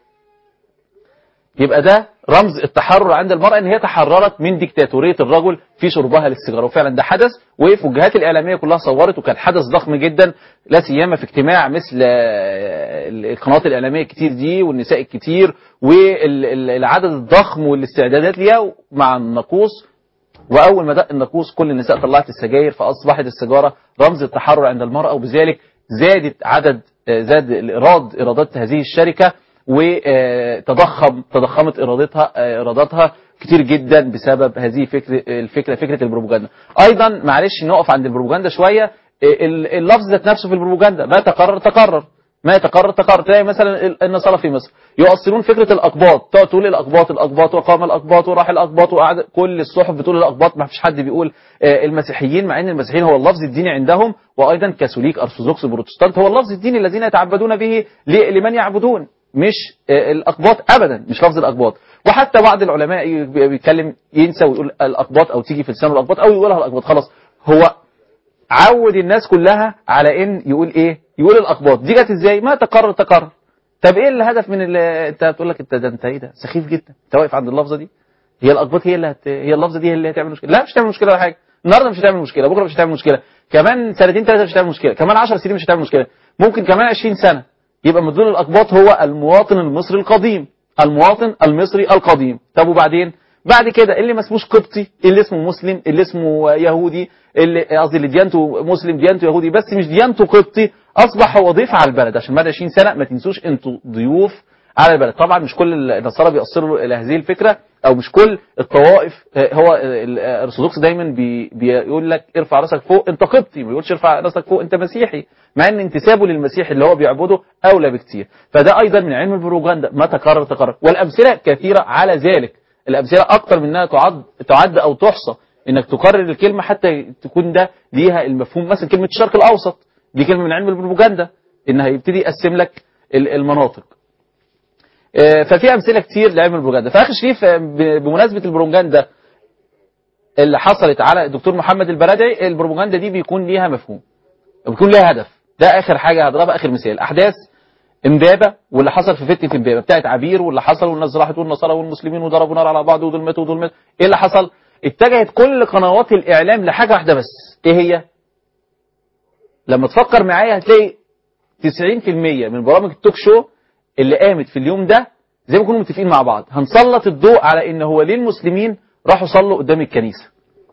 A: يبقى ده رمز التحرر عند المرأة، ان هي تحررت من ديكتاتورية الرجل في شربها للسيجارة. وفعلا ده حدث، وقف والجهات الإعلامية كلها صورت، وكان حدث ضخم جدا، لا سيما في اجتماع مثل القنوات الإعلامية الكتير دي والنساء الكتير والعدد الضخم والاستعدادات ليها مع الناقوس. وأول ما دق الناقوس كل النساء طلعت السجاير، فأصبحت السيجارة رمز التحرر عند المرأة، وبذلك زاد إيرادات هذه الشركة، وتضخمت إيراداتها كتير جدا بسبب هذه فكرة البروباجندا. أيضا معلش نقف عند البروباجندا شوية، اللفظ ذات نفسه في البروباجندا ما تقرر، تلاقي مثلا النصارى في مصر يؤصلون فكرة الأقباط، تقعد تقول الأقباط وقام الأقباط وراح الأقباط وقعد، كل الصحف بتقول الأقباط، ما فيش حد بيقول المسيحيين، مع ان المسيحيين هو اللفظ الديني عندهم، وايضا كاثوليك ارثوذكس بروتستانت هو اللفظ الديني الذين يتعبدون به لمن يعبدون، مش الأقباط ابدا، مش لفظ الأقباط. وحتى بعض العلماء بيتكلم ينسى ويقول الأقباط او تيجي في لسانه الأقباط او يقولها الأقباط، خلاص هو عود الناس كلها على ان يقول ايه، يقول الأقباط. دي جت ازاي؟ ما تقرر. طب ايه الهدف من انت بتقول لك انت ايه ده سخيف جدا، انت واقف عند اللفظه دي، هي الأقباط هي اللفظه دي اللي هتعمل مشكله؟ لا، مش هتعمل مشكله ولا حاجه، النهارده مش هتعمل مشكله، بكره مش هتعمل مشكله، كمان سنتين ثلاثه مش هتعمل مشكله، كمان 10 سنين مش هتعمل مشكله، ممكن كمان 20 سنه يبقى مدلول الأقباط هو المواطن المصري القديم، المواطن المصري القديم. طب وبعدين بعد كده اللي ما اسموش قبطي، اللي اسمه مسلم، اللي اسمه يهودي، اللي قصدي اللي ديانته مسلم ديانته يهودي بس مش ديانته قبطي، اصبح هو ضيف على البلد. عشان بعد 20 سنه ما تنسوش انتوا ضيوف على البلد. طبعا مش كل النصارى بيأصلوا الى هذه الفكره، او مش كل الطوائف. هو الارثوذكس دايما بيقول لك ارفع راسك فوق انت قبطي، ما بيقولش ارفع راسك فوق انت مسيحي، مع ان انتسابه للمسيح اللي هو بيعبده اولى بكتير. فده ايضا من علم البروباجندا، ما تكرر. والامثله كثيره على ذلك، الامثله اكثر من انها تعد او تحصى، انك تكرر الكلمه حتى تكون ده ليها المفهوم. مثلا كلمه الشرق الاوسط دي كلمه من علم البروباجندا، انها يبتدي يقسم لك المناطق. ففي امثله كتير لعلم البروباجندا. فاخي شريف بمناسبه البروباجندا اللي حصلت على الدكتور محمد البرادعي، البروباجندا دي بيكون ليها مفهوم وبيكون ليها هدف. ده اخر حاجه هضربها، اخر مثال، احداث امبابه واللي حصل في فتنه امبابه بتاعت عبير، واللي حصل والناس راحت والنصارى والمسلمين وضربوا نار على بعض ودول ماتوا. ايه اللي حصل؟ اتجهت كل قنوات الاعلام لحاجه واحده بس، ايه هي؟ لما تفكر معايا هتلاقي 90% من برامج التوك شو اللي قامت في اليوم ده زي ما كانوا متفقين مع بعض، هنسلط الضوء على ان هو ليه المسلمين راحوا صلوا قدام الكنيسه.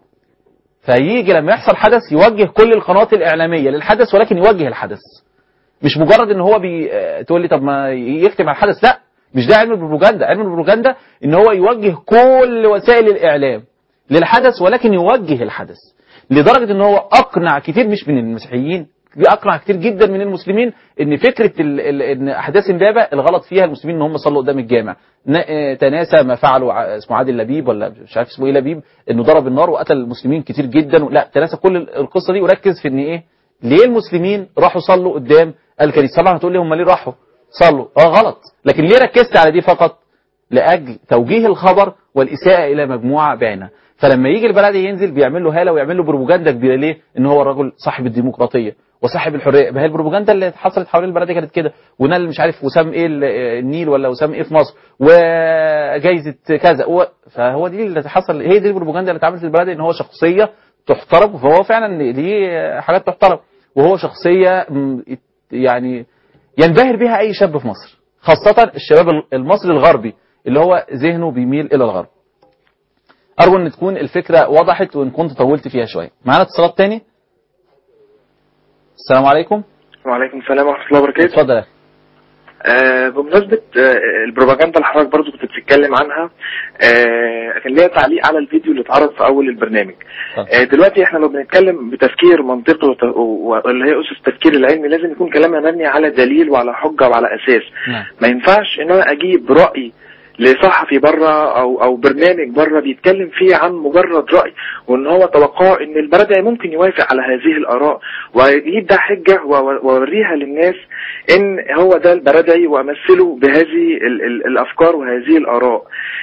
A: فييجي لما يحصل حدث يوجه كل القنوات الاعلاميه للحدث، ولكن يوجه الحدث، مش مجرد ان هو تقول لي طب ما يكتب على الحدث. لا، مش ده علم البروباجندا. علم البروباجندا ان هو يوجه كل وسائل الاعلام للحدث، ولكن يوجه الحدث لدرجه ان هو اقنع كتير مش من المسيحيين، اقنع كتير جدا من المسلمين ان فكره ان احداث امبابه الغلط فيها المسلمين ان هم صلوا قدام الجامع. تناسى ما فعلوا اسمه عادل لبيب ولا مش عارف اسمه ايه لبيب، انه ضرب النار وقتل المسلمين كتير جدا. لا، تناسى كل القصه دي وركز في ان ايه، ليه المسلمين راحوا صلوا قدام الكنيسه. طبعا هتقول لي هم ليه راحوا صلوا؟ غلط، لكن ليه ركزت على دي فقط؟ لاجل توجيه الخبر والاساءه الى مجموعه بعينها. فلما يجي البلدي ينزل بيعمل له هاله ويعمل له بروباجندا كبيره، ليه؟ ان هو الرجل صاحب الديمقراطيه وصاحب الحريه. ما هي البروباجندا اللي حصلت حوالين البلديه كانت كده، ونال مش عارف وسام ايه النيل ولا وسام ايه في مصر وجايزه كذا فهو دي اللي حصل، هي دي البروباجندا اللي اتعملت في البلديه، ان هو شخصيه تحترم، فهو فعلا ليه حاجات تحترم، وهو شخصيه يعني ينبهر بها اي شاب في مصر، خاصه الشباب المصري الغربي اللي هو ذهنه بيميل الى الغرب. ارجو ان تكون الفكره وضحت وان كنت طولت فيها شويه. معانا اتصالات تاني. السلام عليكم.
K: وعليكم السلام ورحمة الله وبركاته.
A: اتفضل يا أخي.
K: بمناسبة البروباجندا اللي حضرتك برضو كنت بتتكلم عنها، كان ليا تعليق على الفيديو اللي اتعرض في أول البرنامج. دلوقتي احنا لو بنتكلم بتفكير منطقي واللي هي أسس التفكير العلمي، لازم يكون كلامنا مبني على دليل وعلى حجة وعلى أساس. ما ينفعش إن أنا أجيب رأي لصحفي بره او برنامج بره بيتكلم فيه عن مجرد رأي، وان هو توقع ان البلدي ممكن يوافق على هذه الاراء، ويجيب ده حجة ووريها للناس ان هو ده البلدي وامثله بهذه الافكار وهذه الاراء.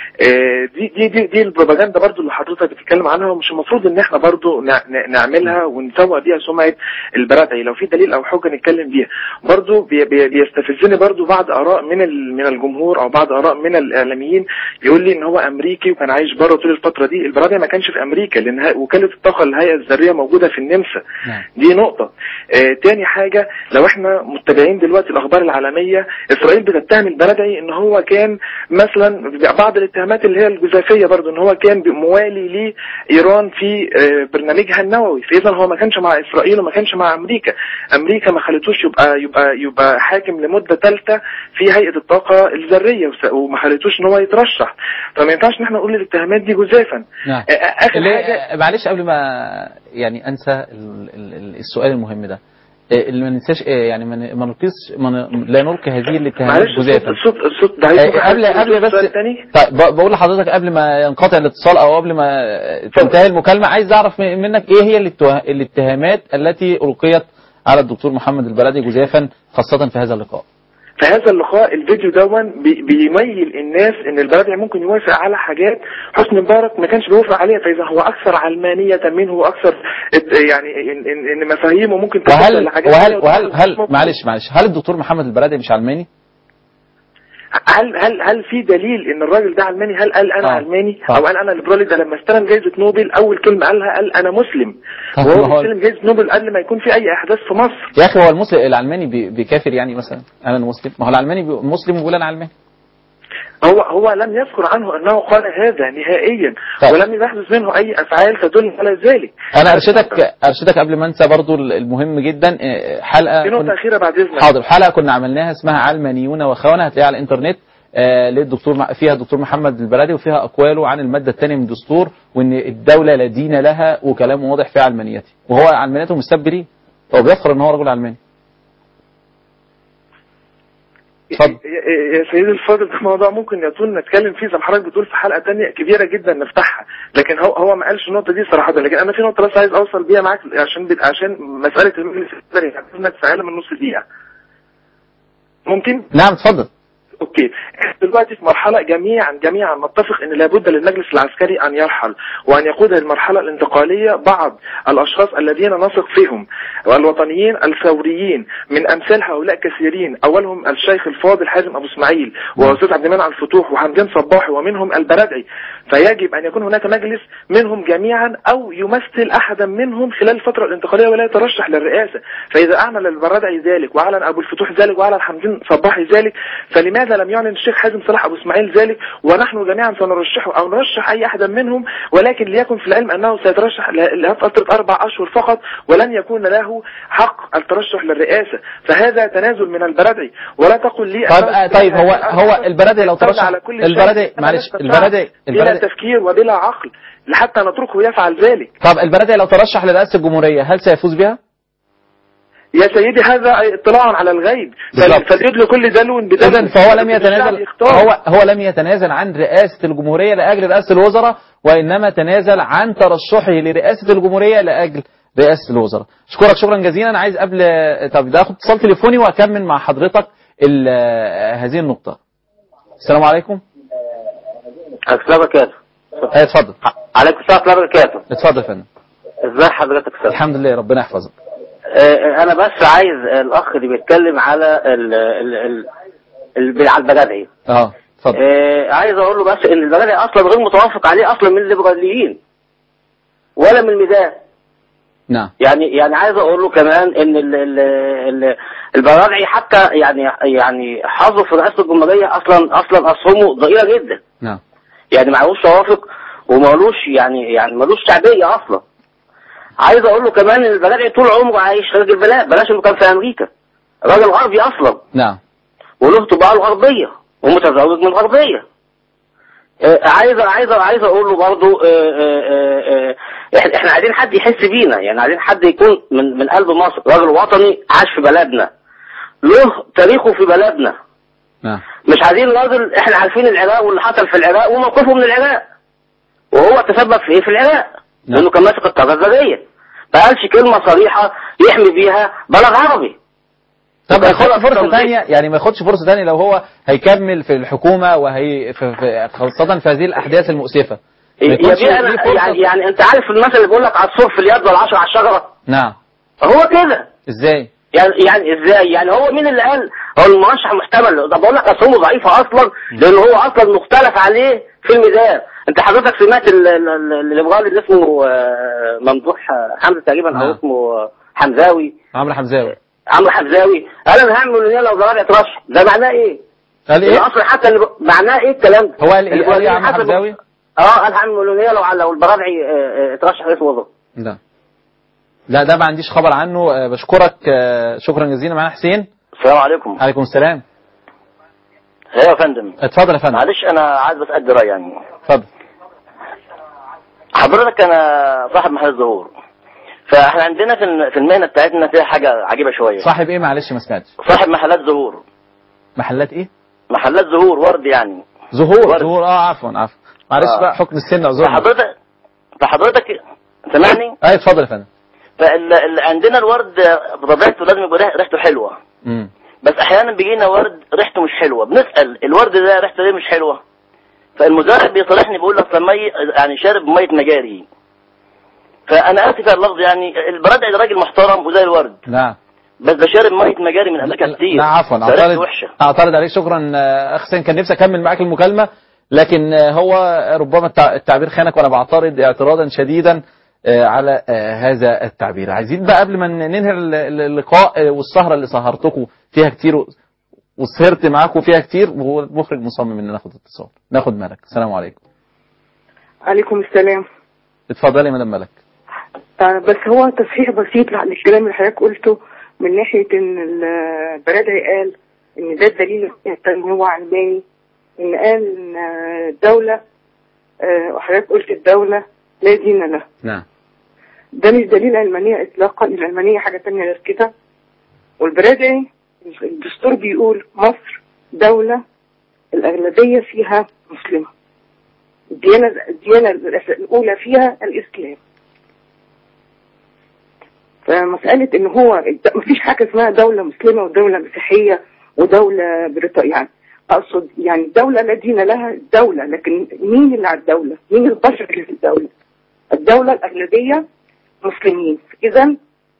K: دي البروباجندا برضو اللي حضرتك بتتكلم عنها، ومش المفروض ان احنا برضو نعملها ونسوق بيها سمعة البلدي. لو في دليل او حجة نتكلم بيها. برضو بيستفزني برضو بعض اراء من الجمهور او بعض اراء من الاعلاميين يقول لي ان هو امريكي وكان عايش بره طول الفترة دي. البلدي ما كانش في امريكا، لان وكالة الطاقة الهيئة الذرية موجودة في النمسا. دي نقطة. تاني حاجة، لو احنا متابعين دلوقتي الاخبار العالمية، اسرائيل بتتهم البلدي ان هو كان مثلا بعض الاتهامات اللي هي الجزافية برضو، ان هو كان موالي لايران في برنامجها النووي. فاذا هو ما كانش مع اسرائيل وما كانش مع امريكا. امريكا ما خلتوش يبقى حاكم لمدة ثالثة في هيئة الطاقة الذرية، وما خلتوش ان هو يترشح. فما ينفعش ان احنا نقول الاتهامات دي جزافا.
A: نعم. اخر حاجة معلش قبل ما يعني انسى السؤال المهم ده، اللي ما ننساش يعني ما نلقيش لا نلقي هذه الاتهامات جزافا.
K: الصوت ضعيف.
A: قبل بس طيب بقول لحضرتك قبل ما ينقطع الاتصال او قبل ما تنتهي المكالمة، عايز اعرف منك ايه هي الاتهامات التي ألقيت على الدكتور محمد البلدي جزافا خاصة في هذا اللقاء.
K: في هذا اللقاء الفيديو دون بيميل الناس ان البلدي ممكن يوافق على حاجات حسني مبارك ما كانش بيوافق عليها. فاذا هو اكثر علمانية منه واكثر يعني ان مفاهيمه ممكن توصل لحاجات.
A: وهل معلش هل الدكتور محمد البلدي مش علماني؟
K: هل في دليل ان الراجل ده علماني؟ هل قال انا علماني او قال انا ليبرالي؟ ده لما استلم جائزة نوبل اول كلمة قالها قال انا مسلم، وهو استلم جائزة نوبل قبل ما يكون في اي احداث في مصر.
A: يا اخي هو المسلم العلماني بيكافر يعني مثلا انا مسلم؟ ما هو العلماني مسلم ويقول انا علماني.
K: هو لم يذكر عنه انه قال هذا نهائيا. ولم يحدث منه اي افعال تدل على ذلك.
A: انا ارشدك قبل ما انسى برضو المهم جدا، حلقة
K: في نقطة اخيرة بعد اذنك.
A: حاضر. حلقة كنا عملناها اسمها علمانيون وخونة، هتلاقيها على الانترنت، فيها الدكتور محمد البلدي وفيها أقواله عن المادة الثانية من الدستور، وإن الدولة لا دين لها، وكلام واضح في علمانيته، وهو علمانيته مستبرين، هو بيفخر إن هو رجل علماني.
K: اتفضل يا سيدي الفاضل. ده موضوع ممكن يطول نتكلم فيه زي ما حضرتك بتقول في حلقة تانية كبيرة جدا نفتحها، لكن هو ما قالش النقطة دي صراحة. لكن أنا في نقطة بس عايز أوصل بيها معاك عشان مسألة المجلس الإداري هتكون في من نص دقيقة. ممكن؟
A: نعم اتفضل.
K: اوكي، دلوقتي في مرحلة جميعا نتفق ان لابد للمجلس العسكري ان يرحل وان يقود المرحلة الانتقالية بعض الاشخاص الذين نثق فيهم والوطنيين الثوريين، من امثال هؤلاء كثيرين، اولهم الشيخ الفاضل حازم ابو اسماعيل واستاذ عبد المنعم الفتوح وحمدين صباحي ومنهم البلدعي. فيجب ان يكون هناك مجلس منهم جميعا او يمثل احدا منهم خلال الفترة الانتقالية ولا يترشح للرئاسة. فاذا اعلن البلدعي ذلك واعلن ابو الفتوح ذلك واعلن حمدين صباحي ذلك، فلماذا لم يعلن الشيخ حازم صلاح ابو اسماعيل ذلك ونحن جميعا سنرشحه او نرشح اي احدا منهم، ولكن ليكن في العلم انه سيترشح لفترة 4 أشهر فقط ولن يكون له حق الترشح للرئاسة. فهذا تنازل من البلدعي. ولا تقل لي
A: طيب هو البلدعي لو ترشح البلدعي
K: بلا تفكير وبلا عقل لحتى نتركه يفعل ذلك.
A: طب البلدعي لو ترشح لرئاسة الجمهورية هل سيفوز بها؟
K: يا سيدي هذا اطلاع على الغيب، فليدل كل دلو بدلو.
A: إذن فهو لم يتنازل، هو لم يتنازل عن رئاسة الجمهورية لأجل رئاسة الوزراء، وإنما تنازل عن ترشحه لرئاسة الجمهورية لأجل رئاسة الوزراء. شكرا جزيلا. أنا عايز قبل ده أخذ اتصال تليفوني وأكمل مع حضرتك هذه النقطة. السلام عليكم.
L: السلام عليكم.
A: اتفضل.
L: عليكم السلام ورحمة الله وبركاته.
A: اتفضل يا فندم.
L: ازي حضرتك يا
A: الحمد لله ربنا يحفظك.
L: انا بس عايز الاخ اللي بيتكلم على البلدعي
A: اتفضل.
L: عايز اقول له بس ان البلدعي اصلا غير متوافق عليه اصلا من الليبراليين ولا من الميدان.
A: نعم.
L: يعني عايز اقول له كمان ان البلدعي حتى يعني حظه في رئاسة الجمهورية اصلا اسهمه ضئيلة جدا.
A: نعم.
L: يعني معلوش توافق ومالوش يعني مالوش شعبية اصلا. عايز اقول له كمان ان البلدعي طول عمره عايش خارج البلاد، بلاش انه كان في امريكا. راجل غربي اصلا.
A: نعم.
L: وله طباعه الغربيه ومتزوج من الغربيه. عايز اقول له برضه احنا عايزين حد يحس بينا، يعني عايزين حد يكون من قلب مصر، راجل وطني عاش في بلدنا، له تاريخه في بلدنا.
A: نعم.
L: مش عايزين راجل احنا عارفين العراق واللي حصل في العراق وموقفه من العراق، وهو تسبب في ايه في العراق.
A: نعم.
L: لانه كان ماسك الطاقه الذريه، ما قالش كلمه صريحه يحمي بيها بلد عربي.
A: طب ما ياخدش فرصه ثانيه، يعني ما ياخدش فرصه ثانيه لو هو هيكمل في الحكومه وهي خاصه في هذه الاحداث المؤسفه.
L: يعني انت عارف المثل اللي بيقول لك عصفور في اليد والعشر على الشجره؟
A: نعم.
L: هو كده.
A: ازاي؟
L: يعني ازاي؟ يعني هو مين اللي قال هو المرشح محتمل؟ ده بقول لك اسهمه ضعيفه اصلا، لان هو اصلا مختلف عليه في الميدان. انت حضرتك سمعت الليبرالي اللي اسمه ممدوح حمزه تقريبا، او اسمه حمزاوي،
A: عمرو حمزاوي
L: قال انا هعمل مليونير لو زرعت يترشح. ده معناه ايه؟
A: قال ايه؟
L: اصلا حتى معناه ايه الكلام ده؟
A: هو قال ايه يا عم حمزاوي؟
L: قال هعمل مليونير لو البرادعي يترشح رئيس وزراء.
A: لا ده ما عنديش خبر عنه. بشكرك شكرا جزيلا. معانا حسين.
M: السلام عليكم.
A: عليكم السلام.
M: ايوه يا فندم.
A: اتفضل يا فندم.
M: معلش انا عايز بس ادي رايي يعني.
A: اتفضل.
M: حضرتك انا صاحب محل زهور، فاحنا عندنا في المهنه بتاعتنا فيها حاجه عجيبه شويه.
A: صاحب ايه؟ معلش ما سمعتش.
M: صاحب محلات زهور.
A: محلات ايه؟
M: محلات زهور، ورد يعني.
A: زهور عفوا معلش بقى حكم السن اعذرني.
M: فحضرتك سامعني؟
A: ايوه اتفضل يا فندم.
M: عندنا الورد بطبيعته لازم يبقى ريحته حلوه. بس احيانا بيجينا ورد ريحته مش حلوه، بنسال الورد ده ريحته ليه مش حلوه؟ فالمزارع بيصالحني بيقول لك لما يعني شارب ميه مجاري. فانا اسف على اللفظ، يعني البرادعي ده راجل محترم وزي الورد.
A: نعم.
M: بس ده شارب ميه مجاري من امريكا كتير.
A: لا عفوا اعترض عليك. شكرا اخ حسين، كان نفسي اكمل معاك المكالمه لكن هو ربما التعبير خانك، وانا بعترض اعتراضا شديدا على هذا التعبير. عايزين بقى قبل ما ننهي اللقاء والسهره اللي سهرتكم فيها كتير وسهرت معاكم فيها كتير، وهو المخرج مصمم ان ناخد اتصال. ناخد ملك. السلام عليكم.
N: عليكم السلام.
A: اتفضلي يا مدام ملك.
N: بس هو تصحيح بسيط للكلام اللي حضرتك قلته من ناحيه ان البرادعي قال ان ده الدليل ان هو علماني، ان قال ان الدوله وحضرتك قلت الدوله لا دين له.
A: نعم.
N: ده مش دليل علمانيه اطلاقا، العلمانيه حاجه ثانيه غير كده. والبرادعي الدستور بيقول مصر دولة الأغلبية فيها مسلمة، الديانة الأولى فيها الإسلام. فمسألة إن هو مفيش حاجة اسمها دولة مسلمة ودولة مسيحية ودولة بريطانية، يعني أقصد يعني الدولة لا دين لها دولة، لكن مين اللي على الدولة؟ مين البشر اللي في الدولة؟ الدولة الأغلبية مسلمين. إذن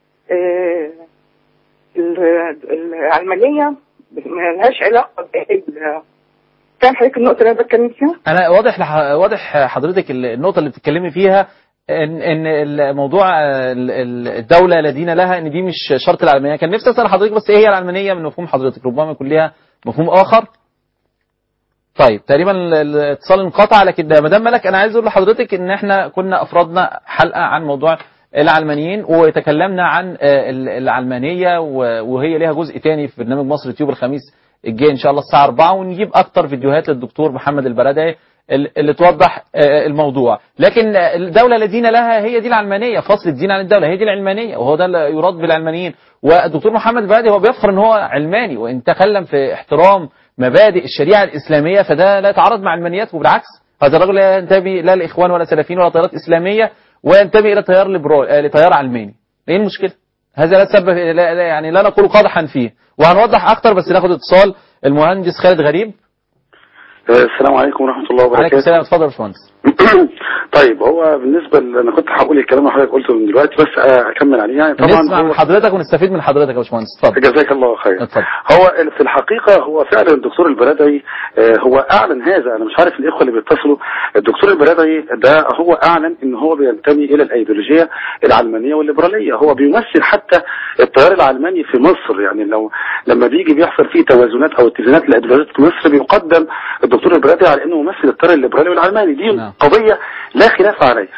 N: العلمانية ما لهاش علاقة فاهم حضرتك النقطة اللي أنا بتكلم فيها؟
A: أنا واضح حضرتك النقطة اللي بتتكلمي فيها إن الموضوع الدولة لا دين لها، إن دي مش شرط العلمانية. كان نفسي أسأل حضرتك بس إيه هي العلمانية من مفهوم حضرتك؟ ربما يكون ليها مفهوم آخر. طيب تقريبا الاتصال انقطع، لكن مدام ملك أنا عايز أقول لحضرتك إن إحنا كنا أفردنا حلقة عن موضوع العلمانيين وتكلمنا عن العلمانية، وهي ليها جزء تاني في برنامج مصر يوتيوب الخميس الجاي إن شاء الله الساعة 4، ونجيب أكتر فيديوهات للدكتور محمد البرادعي اللي توضح الموضوع. لكن الدولة لا دين لها هي دي العلمانية، فصل الدين عن الدولة هي دي العلمانية، وهو ده اللي يراد بالعلمانيين. والدكتور محمد البرادعي هو بيفخر ان هو علماني، وان تكلم في احترام مبادئ الشريعة الإسلامية فده لا يتعارض مع علمانيات، وبالعكس هذا الرجل لا ينتمي لا لإخوان ولا سلفيين ولا تيارات إسلامية، وينتمي إلى تيار ليبرال لتيار علماني. ايه المشكلة؟ هذا لا سبب يعني لا نقول قادحا فيه، وهنوضح أكتر. بس ناخد اتصال المهندس خالد غريب.
O: السلام عليكم ورحمة الله وبركاته.
A: عليكم السلام. اتفضل يا باشمهندس.
O: طيب هو بالنسبة انا كنت هقول الكلام اللي حضرتك قلته من دلوقتي بس اكمل عليه. يعني طبعا
A: نسمع من حضرتك ونستفيد من حضرتك يا باشمهندس. اتفضل.
O: جزاك الله خير.
A: اتفضل.
O: هو في الحقيقة هو فعلا الدكتور البرادعي هو اعلن هذا. انا مش عارف الاخوة اللي بيتصلوا، الدكتور البرادعي ده هو اعلن ان هو بينتمي الى الايديولوجية العلمانية والليبرالية. هو بيمثل حتى التيار العلماني في مصر. يعني لما بيجي بيحصل فيه توازنات او اتزانات لايديولوجية مصر بيقدم الدكتور البرادعي على انه ممثل التيار الليبرالي والعلماني. دي قضية لا خلاف عليها.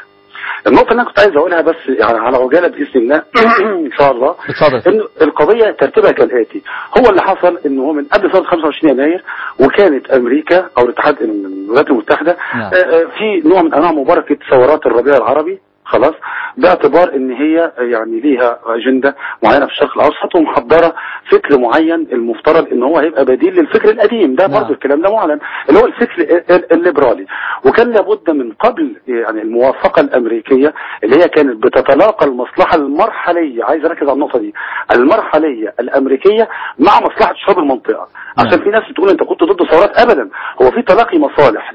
O: النقطه اللي انا كنت عايز اقولها بس يعني على عجاله باذن الله ان شاء الله، ان القضيه ترتيبها كالاتي. هو اللي حصل انه هو من قبل ثوره 25 يناير وكانت امريكا او الولايات المتحده في نوع من انواع مباركه ثورات الربيع العربي، خلاص، باعتبار ان هي يعني ليها اجنده معينه في الشرق الاوسط ومحضره فكر معين المفترض ان هو هيبقى بديل للفكر القديم ده. برضه الكلام ده معلن اللي هو الفكر الليبرالي، وكان لابد من قبل يعني الموافقه الامريكيه اللي هي كانت بتتلاقى المصلحه المرحليه، عايز اركز على النقطه دي، المرحليه الامريكيه مع مصلحه شعوب المنطقه. عشان في ناس بتقول انت كنت ضد ثورات، ابدا، هو في تلاقي مصالح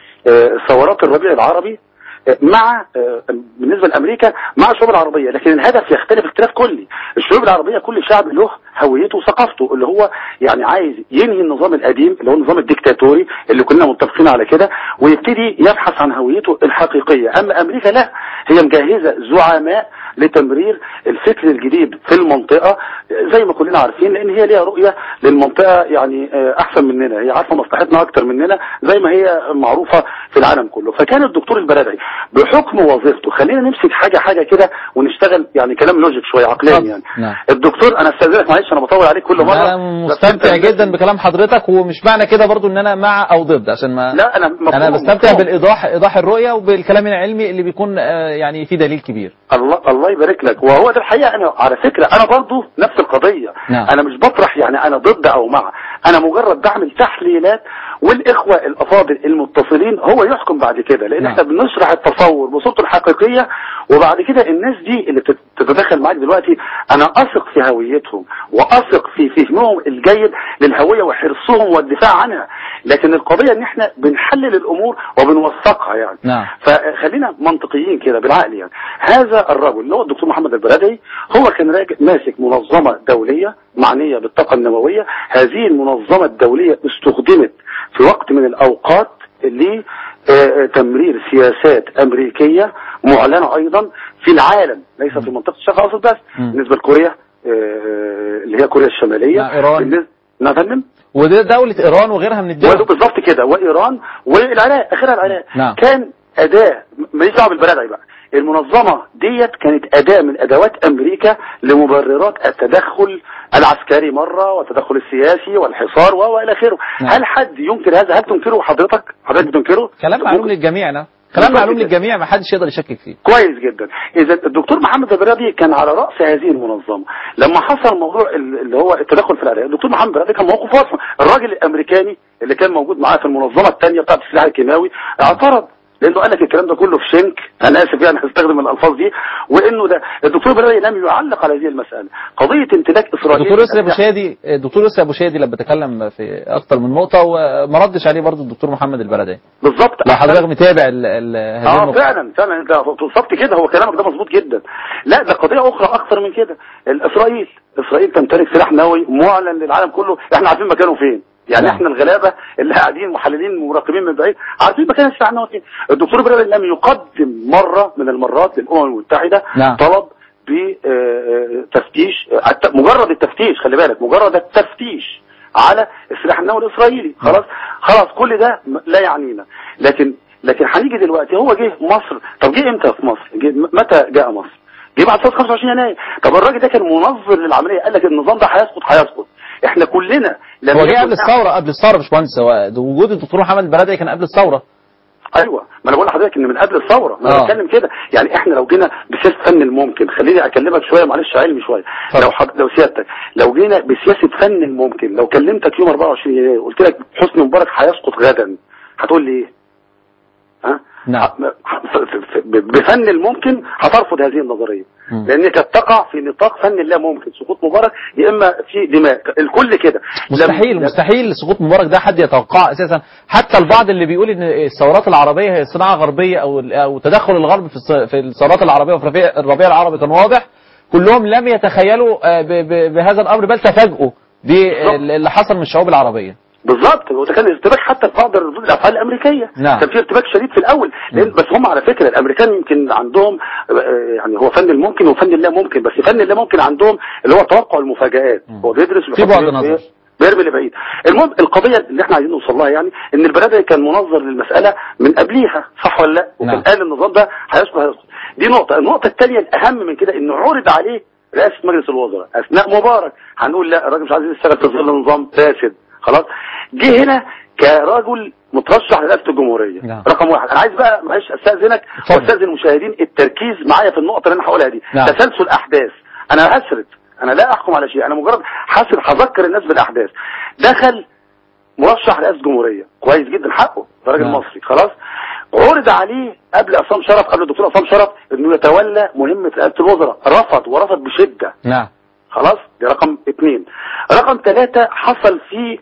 O: لثورات الربيع العربي مع بالنسبة لأمريكا مع الشعوب العربية، لكن الهدف يختلف اختلاف كلي. الشعوب العربية كل شعب له هويته وثقافته، اللي هو يعني عايز ينهي النظام القديم اللي هو النظام الديكتاتوري اللي كنا متفقين على كده ويبتدي يبحث عن هويته الحقيقية. أما أمريكا لا، هي مجهزة زعماء لتمرير الفكر الجديد في المنطقة زي ما كلنا عارفين، لأن هي ليها رؤية للمنطقة يعني أحسن مننا، هي عارفة مصلحتنا أكتر مننا زي ما هي معروفة في العالم كله. فكان الدكتور البرادعي بحكم وظيفته، خلينا نمسك حاجة كده ونشتغل يعني كلام لوجيك شوية عقلاني يعني. الدكتور، أنا استاذنك معلش أنا بطول عليك كل مرة.
A: أنا مستمتع جدا بكلام حضرتك، ومش معنى كده برضو إن أنا مع أو ضد، عشان ما
O: لا
A: أنا بستمتع بالإيضاح الرؤية وبالكلام العلمي اللي بيكون يعني فيه دليل كبير.
O: الله يبارك لك. وهو ده الحقيقة. أنا على فكرة أنا برضو نفس القضية. أنا مش بطرح يعني أنا ضد أو مع، أنا مجرد بعمل تحليلات، والإخوة الأفاضل المتصلين هو يحكم بعد كده، لأن احنا بنشرح التصور بصورته الحقيقية، وبعد كده الناس دي اللي بتتدخل معاك دلوقتي أنا أثق في هويتهم وأثق في فهمهم الجيد للهوية وحرصهم والدفاع عنها، لكن القضية إن احنا بنحلل الأمور وبنوثقها يعني. فخلينا منطقيين كده بالعقل يعني. هذا الرجل اللي هو الدكتور محمد البرادعي هو كان ماسك منظمة دولية معنية بالطاقة النووية. هذه المنظمة الدولية استخدمت في وقت من الأوقات لتمرير سياسات أمريكية معلنة أيضا في العالم، ليس في منطقة الشرق الأوسط بس، بالنسبة لكوريا اللي هي كوريا الشمالية،
A: إيران.
O: نعم،
A: وده دولة إيران وغيرها من الدول
O: بالظبط كده، وإيران والعراق، آخرها العراق. كان أداة ماليش دعوة بالبرادعي بقى. المنظمة ديت كانت أداة من أدوات أمريكا لمبررات التدخل العسكري مرة والتدخل السياسي والحصار وإلى آخره. هل حد ينكر هذا؟ هل تنكره حضرتك بتنكره؟
A: كلام معلوم للجميع، كلام معلوم للجميع، ما حدش يقدر يشكك فيه.
O: كويس جدا. إذا الدكتور محمد البرادعي كان على رأس هذه المنظمة. لما حصل موضوع اللي هو التدخل في العراق، الدكتور محمد البرادعي كان موقف واضح. الراجل الأمريكاني اللي كان موجود معاه في المنظمة الثانية بتاعت السلاح الكيماوي اعترض، لانه قال لك الكلام ده كله في شنك، انا اسف يعني هستخدم الالفاظ دي، وانه ده الدكتور البرادعي لم يعلق على هذه المساله. قضيه امتلاك اسرائيل.
A: الدكتور يسري ابو شادي لما تكلم في اكثر من نقطه وما ردش عليه برضه الدكتور محمد البرادعي.
O: بالظبط.
A: لو حضرتك متابع هذه النقطه.
O: فعلا انت بالظبط كده، هو كلامك ده مظبوط جدا. لا، ده قضيه اخرى اكثر من كده. اسرائيل تمتلك سلاح نووي معلن للعالم كله، احنا عارفين مكانه فين. يعني احنا الغلابه اللي قاعدين محللين مراقبين من بعيد عارفين مكان السلاح النووي فين. الدكتور البرادعي لم يقدم مره من المرات للامم المتحده طلب بتفتيش، مجرد التفتيش، خلي بالك، مجرد التفتيش على السلاح النووي الاسرائيلي. خلاص كل ده لا يعنينا. لكن هنيجي دلوقتي، هو جه مصر. طب جه امتى في مصر؟ متى جاء مصر؟ جه بعد ثوره 25 يناير. طب الراجل ده كان منظر للعمليه، قال لك النظام ده هيسقط. احنا كلنا
A: هو جه قبل الثوره مش مهندس. وجود الدكتور محمد البرادعي كان قبل الثوره.
O: ايوه، ما انا بقول لحضرتك ان من قبل الثوره، ما انا بتكلم كده. يعني احنا لو جينا بسياسه فن الممكن، خليني اكلمك شويه معلش علمي شويه. لو سيادتك لو جينا بسياسه فن الممكن، لو كلمتك يوم 24 يناير قلت لك حسني مبارك هيسقط غدا، هتقول لي ايه؟
A: نعم.
O: بفن الممكن هترفض هذه النظريه، لانك تقع في نطاق فن لا ممكن. سقوط مبارك يا اما في دماء، الكل كده.
A: مستحيل سقوط مبارك ده حد يتوقعه اساسا. حتى البعض اللي بيقول ان الثورات العربيه هي صناعه غربيه او تدخل الغرب في الثورات العربيه وفي الربيع العربي كان واضح، كلهم لم يتخيلوا بهذا الامر، بل تفاجئوا باللي حصل من الشعوب العربيه.
O: بالظبط. وده كان ارتباك حتى في بعض ردود الافعال الامريكيه. كان في ارتباك شديد في الاول، لان بس هم على فكره الامريكان يمكن عندهم يعني هو فن الممكن وفن اللا ممكن، بس فن اللا ممكن عندهم اللي هو توقع المفاجآت. هو بيدرس
A: في بعض النظر
O: بيرمي لبعيد. المهم القضيه اللي احنا عايزين نوصل لها يعني ان البرادعي كان منظر للمساله من قبليها، صح ولا لا؟ وكان قال النظام ده هيسقط. دي نقطه. النقطه الثانيه الاهم من كده انه عرض عليه رئاسه مجلس الوزراء اثناء مبارك. هنقول لا الراجل مش عايز يشتغل في ظل نظام فاسد، خلاص. جه هنا كراجل مترشح لرئاسه الجمهوريه. رقم واحد. انا عايز بقى معلش استاذنك واستاذن المشاهدين التركيز معايا في النقطه اللي انا هقولها دي. تسلسل احداث. انا هسرد، انا لا احكم على شيء، انا مجرد هذكر الناس بالاحداث. دخل مرشح رئاسه الجمهوريه، كويس جدا، حقه، ده راجل مصري، خلاص. عرض عليه قبل عصام شرف، قبل الدكتور عصام شرف، انه يتولى مهمه رئاسه الوزراء، رفض بشده.
A: نعم.
O: خلاص، دي رقم 2. رقم 3 حصل فيه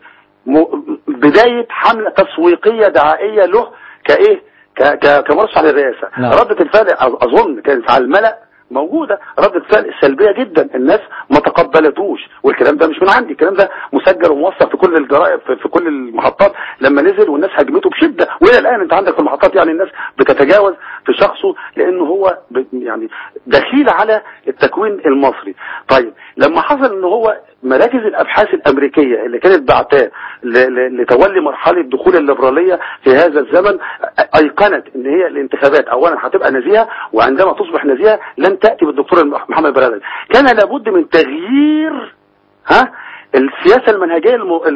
O: بدايه حمله تسويقيه دعائيه له كايه كمرشح للرئاسه. ردة الفعل اظن كانت على الملأ موجودة، ردة فعل سلبية جدا، الناس ما تقبلتوش، والكلام ده مش من عندي، الكلام ده مسجل وموثق في كل الجرائد في كل المحطات لما نزل، والناس هاجمته بشدة، والى الان انت عندك في المحطات يعني الناس بتتجاوز في شخصه لانه هو يعني دخيل على التكوين المصري. طيب لما حصل ان هو مراكز الابحاث الامريكيه اللي كانت بعتاه لتولي مرحله دخول الليبراليه في هذا الزمن ايقنت ان هي الانتخابات اولا هتبقى نزيهه، وعندما تصبح نزيهه لن تاتي بالدكتور محمد البرادعي. كان لابد من تغيير السياسه المنهجيه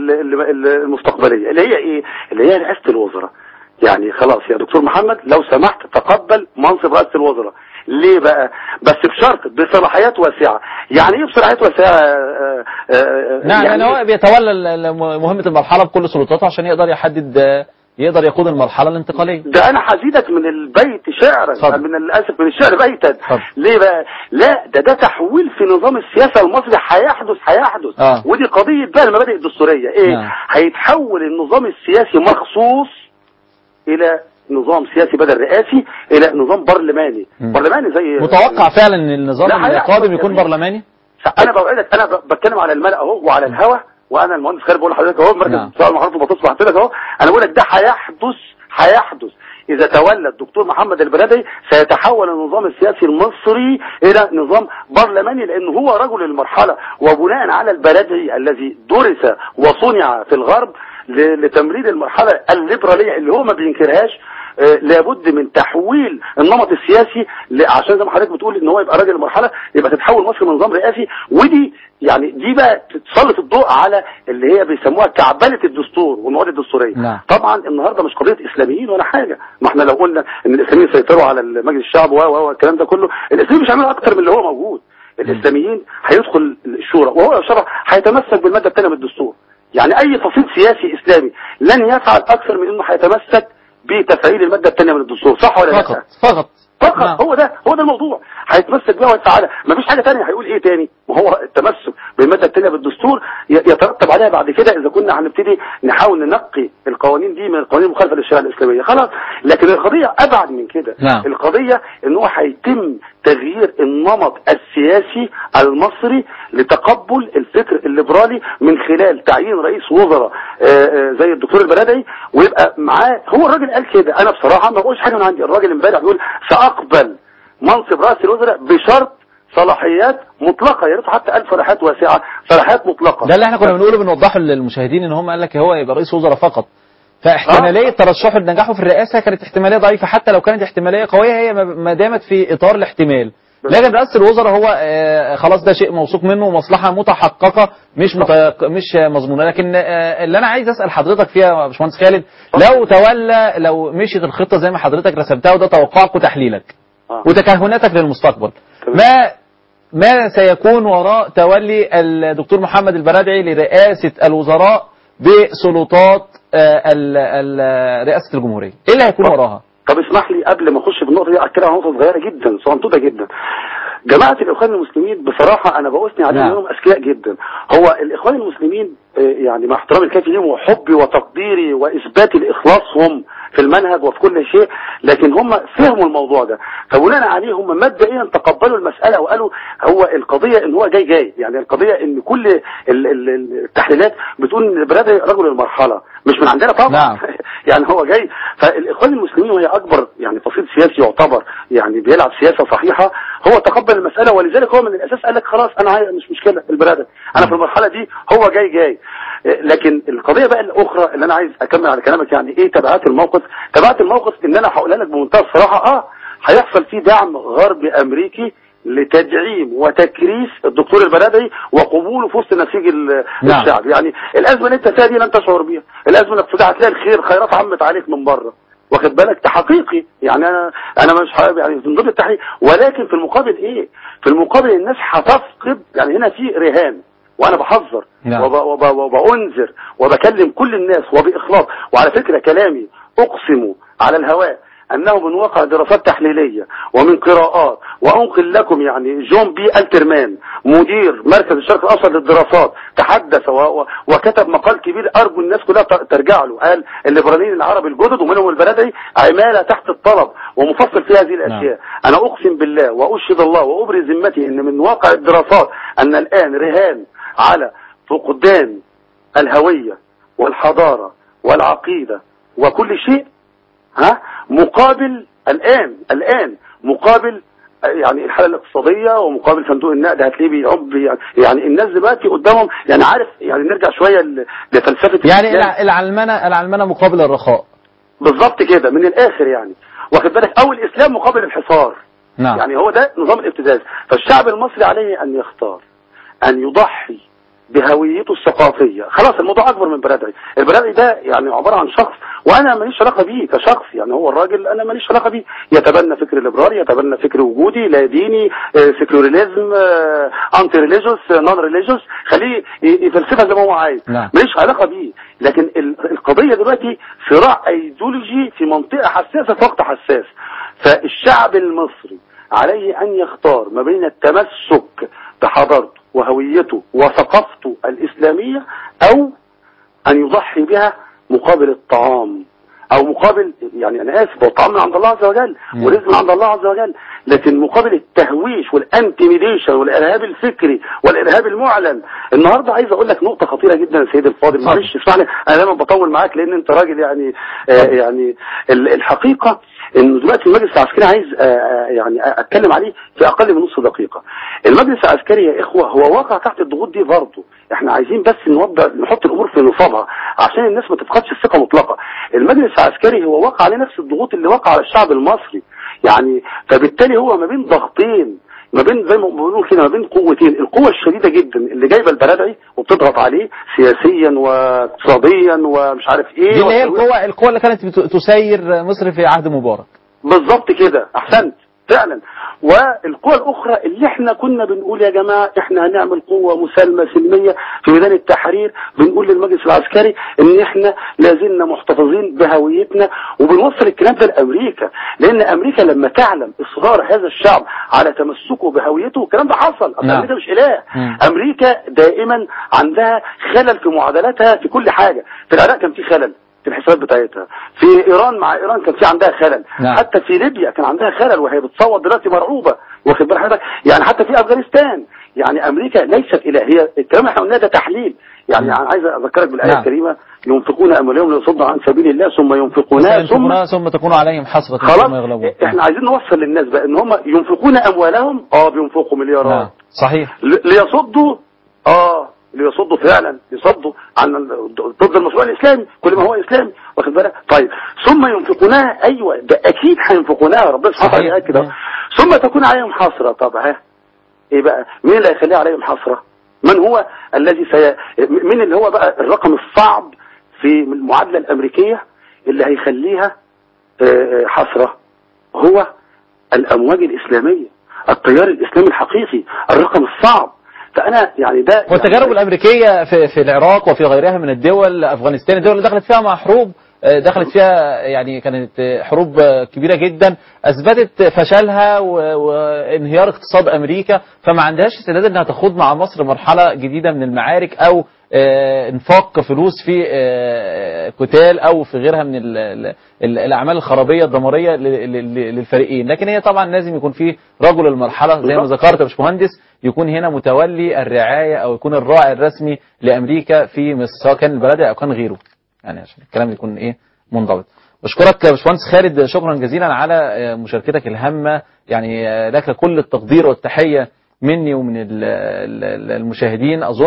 O: المستقبليه اللي هي ايه؟ اللي هي رئاسه الوزراء. يعني خلاص يا دكتور محمد لو سمحت تقبل منصب رئاسه الوزراء. ليه بقى؟ بس بشرط بصلاحيات واسعه. يعني ايه بصلاحيات واسعه؟
A: نعم، يعني هو بيتولى مهمه المرحله بكل سلطاته عشان يقدر يقدر يقود المرحله الانتقاليه.
O: ده انا هزيدك من البيت شعرا، من الاسف من الشعر بيتا. ليه بقى؟ لا ده تحويل في نظام السياسه المصري هيحدث. ودي قضيه بقى المبادئ الدستوريه. ايه؟ هيتحول النظام السياسي مخصوص الى نظام سياسي بدل رئاسي، الى نظام برلماني. برلماني زي
A: متوقع فعلا ان النظام القادم يكون برلماني.
O: انا بوعدك، انا بتكلم على الملأ اهو وعلى الهوا، وانا المهندس خالد بقول لحضرتك اهو مركز الدفاع المعروف وبتصبح لك اهو، انا بقول لك ده هيحدث اذا تولى الدكتور محمد البرادعي. سيتحول النظام السياسي المصري الى نظام برلماني، لانه هو رجل المرحله، وبناء على البرادعي الذي درس وصنع في الغرب لتمرير المرحله الليبراليه اللي هو ما بينكرهاش. لابد من تحويل النمط السياسي عشان زي ما حضرتك بتقول ان هو يبقى راجل المرحله، يبقى تتحول مصر من نظام رئاسي. ودي يعني دي بقى تسلط الضوء على اللي هي بيسموها كعبله الدستور والمواد الدستوريه. طبعا النهارده مش قضيه اسلاميين ولا حاجه، ما احنا لو قلنا ان الاسلاميين سيطروا على مجلس الشعب والكلام ده كله، الاسلاميين مش هيعملوا اكتر من اللي هو موجود. الاسلاميين هيدخل الشورى، وهو الشورى هيتمسك بالماده الثانيه من الدستور. يعني اي فصيل سياسي اسلامي لن يفعل اكثر من انه هيتمسك بتفعيل الماده الثانيه من الدستور، صح ولا لا؟
A: فقط
O: هو ده الموضوع، هيتمسك بها ويفعلها، مفيش حاجه ثانيه. هيقول ايه ثاني؟ ما هو التمسك بالماده الثانيه بالدستور يترتب عليها بعد كده اذا كنا هنبتدي نحاول ننقي القوانين دي من القوانين المخالفه للشريعه الاسلاميه، خلاص. لكن القضيه ابعد من كده. القضيه ان هو هيتم تغيير النمط السياسي المصري لتقبل الفكر الليبرالي من خلال تعيين رئيس وزراء زي الدكتور البرادعي، ويبقى معاه. هو الراجل قال كده، انا بصراحه ما بقولش حاجه من عندي، الراجل امبارح بيقول ساقبل منصب رئاسه الوزراء بشرط صلاحيات مطلقه، يا ريت حتى قال صلاحيات واسعه، صلاحيات مطلقه.
A: ده اللي احنا كنا بنقوله بنوضحه للمشاهدين، ان هم قال لك هو يبقى رئيس وزراء فقط، فاحتماليه ترشحه لنجاحه في الرئاسه كانت احتماليه ضعيفه، حتى لو كانت احتماليه قويه هي ما دامت في اطار الاحتمال. لكن رئاسه الوزراء هو خلاص ده شيء موثوق منه ومصلحه متحققه مش مضمونه. لكن اللي انا عايز اسال حضرتك فيها يا باشمهندس خالد، لو مشيت الخطه زي ما حضرتك رسمتها، وده توقعك وتحليلك وتكهناتك للمستقبل، ما سيكون وراء تولي الدكتور محمد البرادعي لرئاسه الوزراء بسلطات رئاسه الجمهوريه؟ ايه اللي هيكون وراها؟
O: طب اسمح لي قبل ما اخش في النقطه دي اكد على نقطه صغيره جدا صغنطوطه جدا. جماعه الاخوان المسلمين بصراحه انا بأثني عليهم انهم اذكياء جدا. هو الاخوان المسلمين يعني مع احترامي الكافي ليهم وحبي وتقديري واثباتي لاخلاصهم في المنهج وفي كل شيء، لكن هم فهموا الموضوع ده، فبناء عليه هم مبدئيا تقبلوا المساله وقالوا هو القضيه ان هو جاي، يعني القضيه ان كل التحليلات بتقول ان البرادعي رجل المرحله، مش من عندنا طبعا. يعني هو جاي. فالاخوان المسلمين وهي اكبر يعني فصيل سياسي يعتبر يعني بيلعب سياسه صحيحه، هو تقبل المساله، ولذلك هو من الاساس قال لك خلاص انا مش مشكله البرادعي، انا في المرحله دي هو جاي. لكن القضيه بقى الاخرى اللي انا عايز اكمل على كلامك، يعني ايه تبعات الموقف؟ تبعات الموقف ان انا هقولها لك بمنتهى الصراحه، هيحصل فيه دعم غربي امريكي لتدعيم وتكريس الدكتور البرادعي وقبوله في وسط نسيج الشعب. يعني الازمه اللي انت فيها دي لن تشعر بيها، الازمه اللي في هتلاقي الخيرات عمت عليك من بره، واخد بالك؟ ده حقيقي. يعني انا مش حابب يعني من ضمن التحقيق، ولكن في المقابل ايه؟ في المقابل الناس هتفقد، يعني هنا في رهان، وانا بحذر وبأنذر وبكلم كل الناس وبإخلاص. وعلى فكرة كلامي اقسم على الهواء انه من واقع دراسات تحليلية ومن قراءات، وانقل لكم يعني جون بي الترمان مدير مركز الشرق الاوسط للدراسات تحدث وكتب مقال كبير ارجو الناس كلها ترجع له. قال الليبراليين العرب الجدد ومنهم البرادعي عمالة تحت الطلب، ومفصل في هذه الاشياء. انا اقسم بالله واشهد الله وابرز ذمتي ان من واقع الدراسات ان الان رهان على فقدان الهوية والحضارة والعقيدة وكل شيء، مقابل الآن مقابل يعني الحالة الاقتصادية ومقابل صندوق النقد هتلاقيه بيعب. يعني الناس دلوقتي قدامهم، يعني عارف، يعني نرجع شوية لفلسفة
A: يعني العلمنة مقابل الرخاء
O: بالظبط كده من الآخر، يعني واخد بالك؟ أو الإسلام مقابل الحصار.
A: نعم.
O: يعني هو ده نظام الابتزاز. فالشعب المصري عليه أن يختار أن يضحي بهويته الثقافية. خلاص الموضوع أكبر من برادعي. البرادعي ده يعني عبارة عن شخص، وأنا ماليش علاقة بيه كشخص، يعني هو الراجل أنا ماليش علاقة بيه، يتبنى فكر ليبرالي، يتبنى فكر وجودي لا ديني، سيكولاريزم، أنتي ريليجيوس، نون ريليجيوس، خليه يفلسفها زي ما هو عايز، ماليش علاقة بيه. لكن القضية دلوقتي صراع أيديولوجي في منطقة حساسة في وقت حساس. فالشعب المصري عليه أن يختار ما بين التمسك بحضارته وهويته وثقافته الإسلامية، أو أن يضحي بها مقابل الطعام، أو مقابل، يعني أنا آسف، الطعام من عند الله عز وجل ورزق من عند الله عز وجل، لكن مقابل التهويش والانتيميديشن والإرهاب الفكري والإرهاب المعلن. النهاردة عايز أقول لك نقطة خطيرة جدا يا سيدي الفاضل، معلش اسمعني، أنا دايما بطول معاك لأن أنت راجل يعني يعني الحقيقة إن دلوقتي المجلس العسكري عايز يعني أتكلم عليه في أقل من نص دقيقة. المجلس العسكري يا إخوة هو واقع تحت الضغوط دي برضه، إحنا عايزين بس نحط الأمور في نصابها عشان الناس ما تفقدش الثقة مطلقة. المجلس العسكري هو واقع عليه نفس الضغوط اللي واقع على الشعب المصري، يعني فبالتالي هو ما بين ضغطين، ما بين زي ما بنقول كده ما بين قوتين. القوة الشديدة جدا اللي جايبه البرادعي وبتضغط عليه سياسيا واقتصاديا ومش عارف ايه،
A: دي اللي هي القوة اللي كانت تسير مصر في عهد مبارك.
O: بالظبط كده، احسنت فعلا. والقوى الاخرى اللي احنا كنا بنقول يا جماعة احنا هنعمل قوة مسالمة سلمية في ميدان التحرير، بنقول للمجلس العسكري ان احنا لازلنا محتفظين بهويتنا، وبنوصل الكلام ده لامريكا، لان امريكا لما تعلم اصرار هذا الشعب على تمسكه بهويته، الكلام ده حصل. امريكا مش اله، امريكا دائما عندها خلل في معادلاتها في كل حاجة. في العراق كان في خلل في الحسابات بتاعتها، في ايران مع ايران كان في عندها خلل، حتى في ليبيا كان عندها خلل وهي بتصوت دلوقتي مرعوبه، واخد بال حضرتك؟ يعني حتى في افغانستان، يعني امريكا ليست الهيه. الكلام اللي احنا قلناه ده تحليل، يعني انا عايز اذكرك بالايه الكريمه: ينفقون اموالهم ليصدوا عن سبيل الله ثم ينفقونها ثم
A: تكون عليهم حسرة ثم يغلبون.
O: احنا عايزين نوصل للناس بقى ان هم ينفقون اموالهم، بينفقوا مليارات،
A: صحيح،
O: ليصدوا فعلا، يصدوا عن ضد المشروع الاسلامي كل ما هو اسلامي، واخد بالك؟ طيب ثم ينفقونها، ايوه ده اكيد هينفقونها، ربنا سبحانه وتعالى ياكد. ثم تكون عليهم حسره. طب ايه بقى؟ مين اللي هيخليها عليهم حسره؟ من هو الذي مين اللي هو بقى الرقم الصعب في المعادله الامريكيه اللي هيخليها حسره؟ هو الامواج الاسلاميه، التيار الاسلامي الحقيقي، الرقم الصعب. فأنا يعني ده
A: والتجارب الأمريكية في العراق وفي غيرها من الدول، أفغانستان، الدول اللي دخلت فيها مع حروب، دخلت فيها يعني كانت حروب كبيرة جدا، أثبتت فشلها وانهيار اقتصاد أمريكا، فما عندهاش استعداد أنها تخوض مع مصر مرحلة جديدة من المعارك أو انفاق فلوس في قتال أو في غيرها من الأعمال الخرابية الدمارية للفريقين. لكن هي طبعا لازم يكون في رجل المرحلة زي ما ذكرت يا باشمهندس، يكون هنا متولي الرعاية أو يكون الراعي الرسمي لأمريكا في مصر، سواء كان البلدي أو كان غيره، يعني عشان الكلام يكون منضبط. بشكرك يا باشمهندس خالد شكرا جزيلا على مشاركتك الهامة، يعني لك كل التقدير والتحية مني ومن المشاهدين. أظن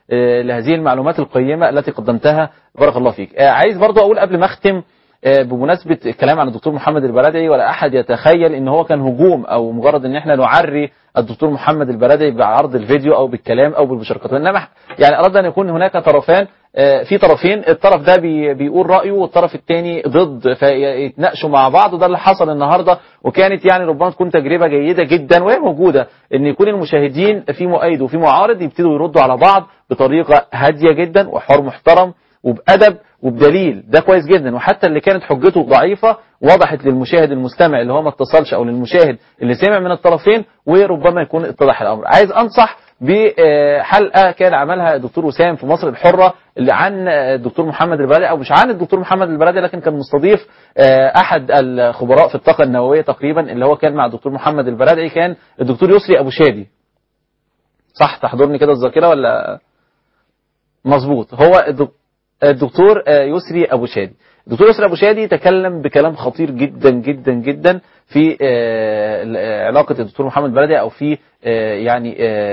A: لهذه المعلومات القيمة التي قدمتها. بارك الله فيك. عايز برضو أقول قبل ما أختم بمناسبة الكلام عن الدكتور محمد البرادعي، ولا أحد يتخيل إن هو كان هجوم أو مجرد إن إحنا نعري الدكتور محمد البرادعي بعرض الفيديو أو بالكلام أو بالمشاركات، وإنما يعني أردنا أن يكون هناك طرفان، في طرفين، الطرف ده بيقول رأيه والطرف الثاني ضد، فيتناقشوا مع بعض. وده اللي حصل النهارده، وكانت يعني ربما تكون تجربة جيدة جدا وهي موجودة، ان يكون المشاهدين في مؤيد وفي معارض يبتدوا يردوا على بعض بطريقة هادية جدا وحوار محترم وبأدب وبدليل. ده كويس جدا. وحتى اللي كانت حجته ضعيفة وضحت للمشاهد المستمع اللي هو ما اتصلش، او للمشاهد اللي سمع من الطرفين، وربما يكون اتضح الامر. عايز انصح بحلقة كان عملها الدكتور وسام في مصر الحرة اللي عن الدكتور محمد البرادعي، او مش عن الدكتور محمد البرادعي، لكن كان مستضيف احد الخبراء في الطاقة النووية تقريبا، اللي هو كان مع الدكتور محمد البرادعي، كان الدكتور يسري ابو شادي. صح؟ تحضرني كده الذاكرة ولا؟ مظبوط، هو الدكتور يسري ابو شادي. الدكتور يسري ابو شادي تكلم بكلام خطير جدا جدا جدا في علاقة الدكتور محمد البرادعي، او في يعني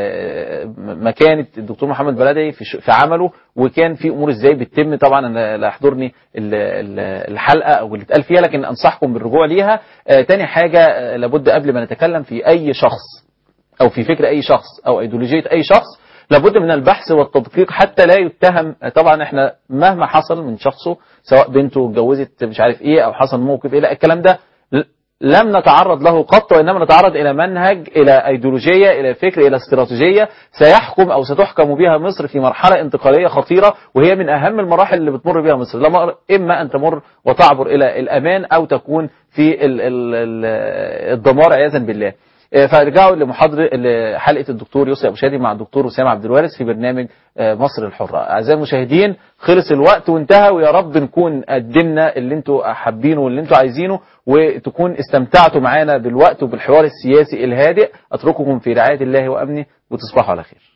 A: مكانة الدكتور محمد البرادعي في عمله، وكان في امور ازاي بتتم. طبعا انا لا يحضرني الحلقة او اللي اتقال فيها، لكن انصحكم بالرجوع ليها. تاني حاجة، لابد قبل ما نتكلم في اي شخص او في فكر اي شخص او ايديولوجية اي شخص، لابد من البحث والتدقيق حتى لا يتهم. طبعا احنا مهما حصل من شخصه، سواء بنته اتجوزت مش عارف ايه او حصل موقف ايه، لا الكلام ده لم نتعرض له قط، وانما نتعرض الى منهج، الى ايديولوجية، الى فكر، الى استراتيجية سيحكم او ستحكم بها مصر في مرحلة انتقالية خطيرة، وهي من اهم المراحل اللي بتمر بها مصر. اما ان تمر وتعبر الى الامان، او تكون في الدمار عياذا بالله. فارجعوا لحلقة الدكتور يسري ابو شادي مع الدكتور وسام عبد الوارث في برنامج مصر الحرة. اعزائي المشاهدين، خلص الوقت وانتهى، ويا رب نكون قدمنا اللي انتوا حابينه واللي انتوا عايزينه، وتكون استمتعتوا معانا بالوقت وبالحوار السياسي الهادئ. اترككم في رعاية الله وامنه، وتصبحوا على خير.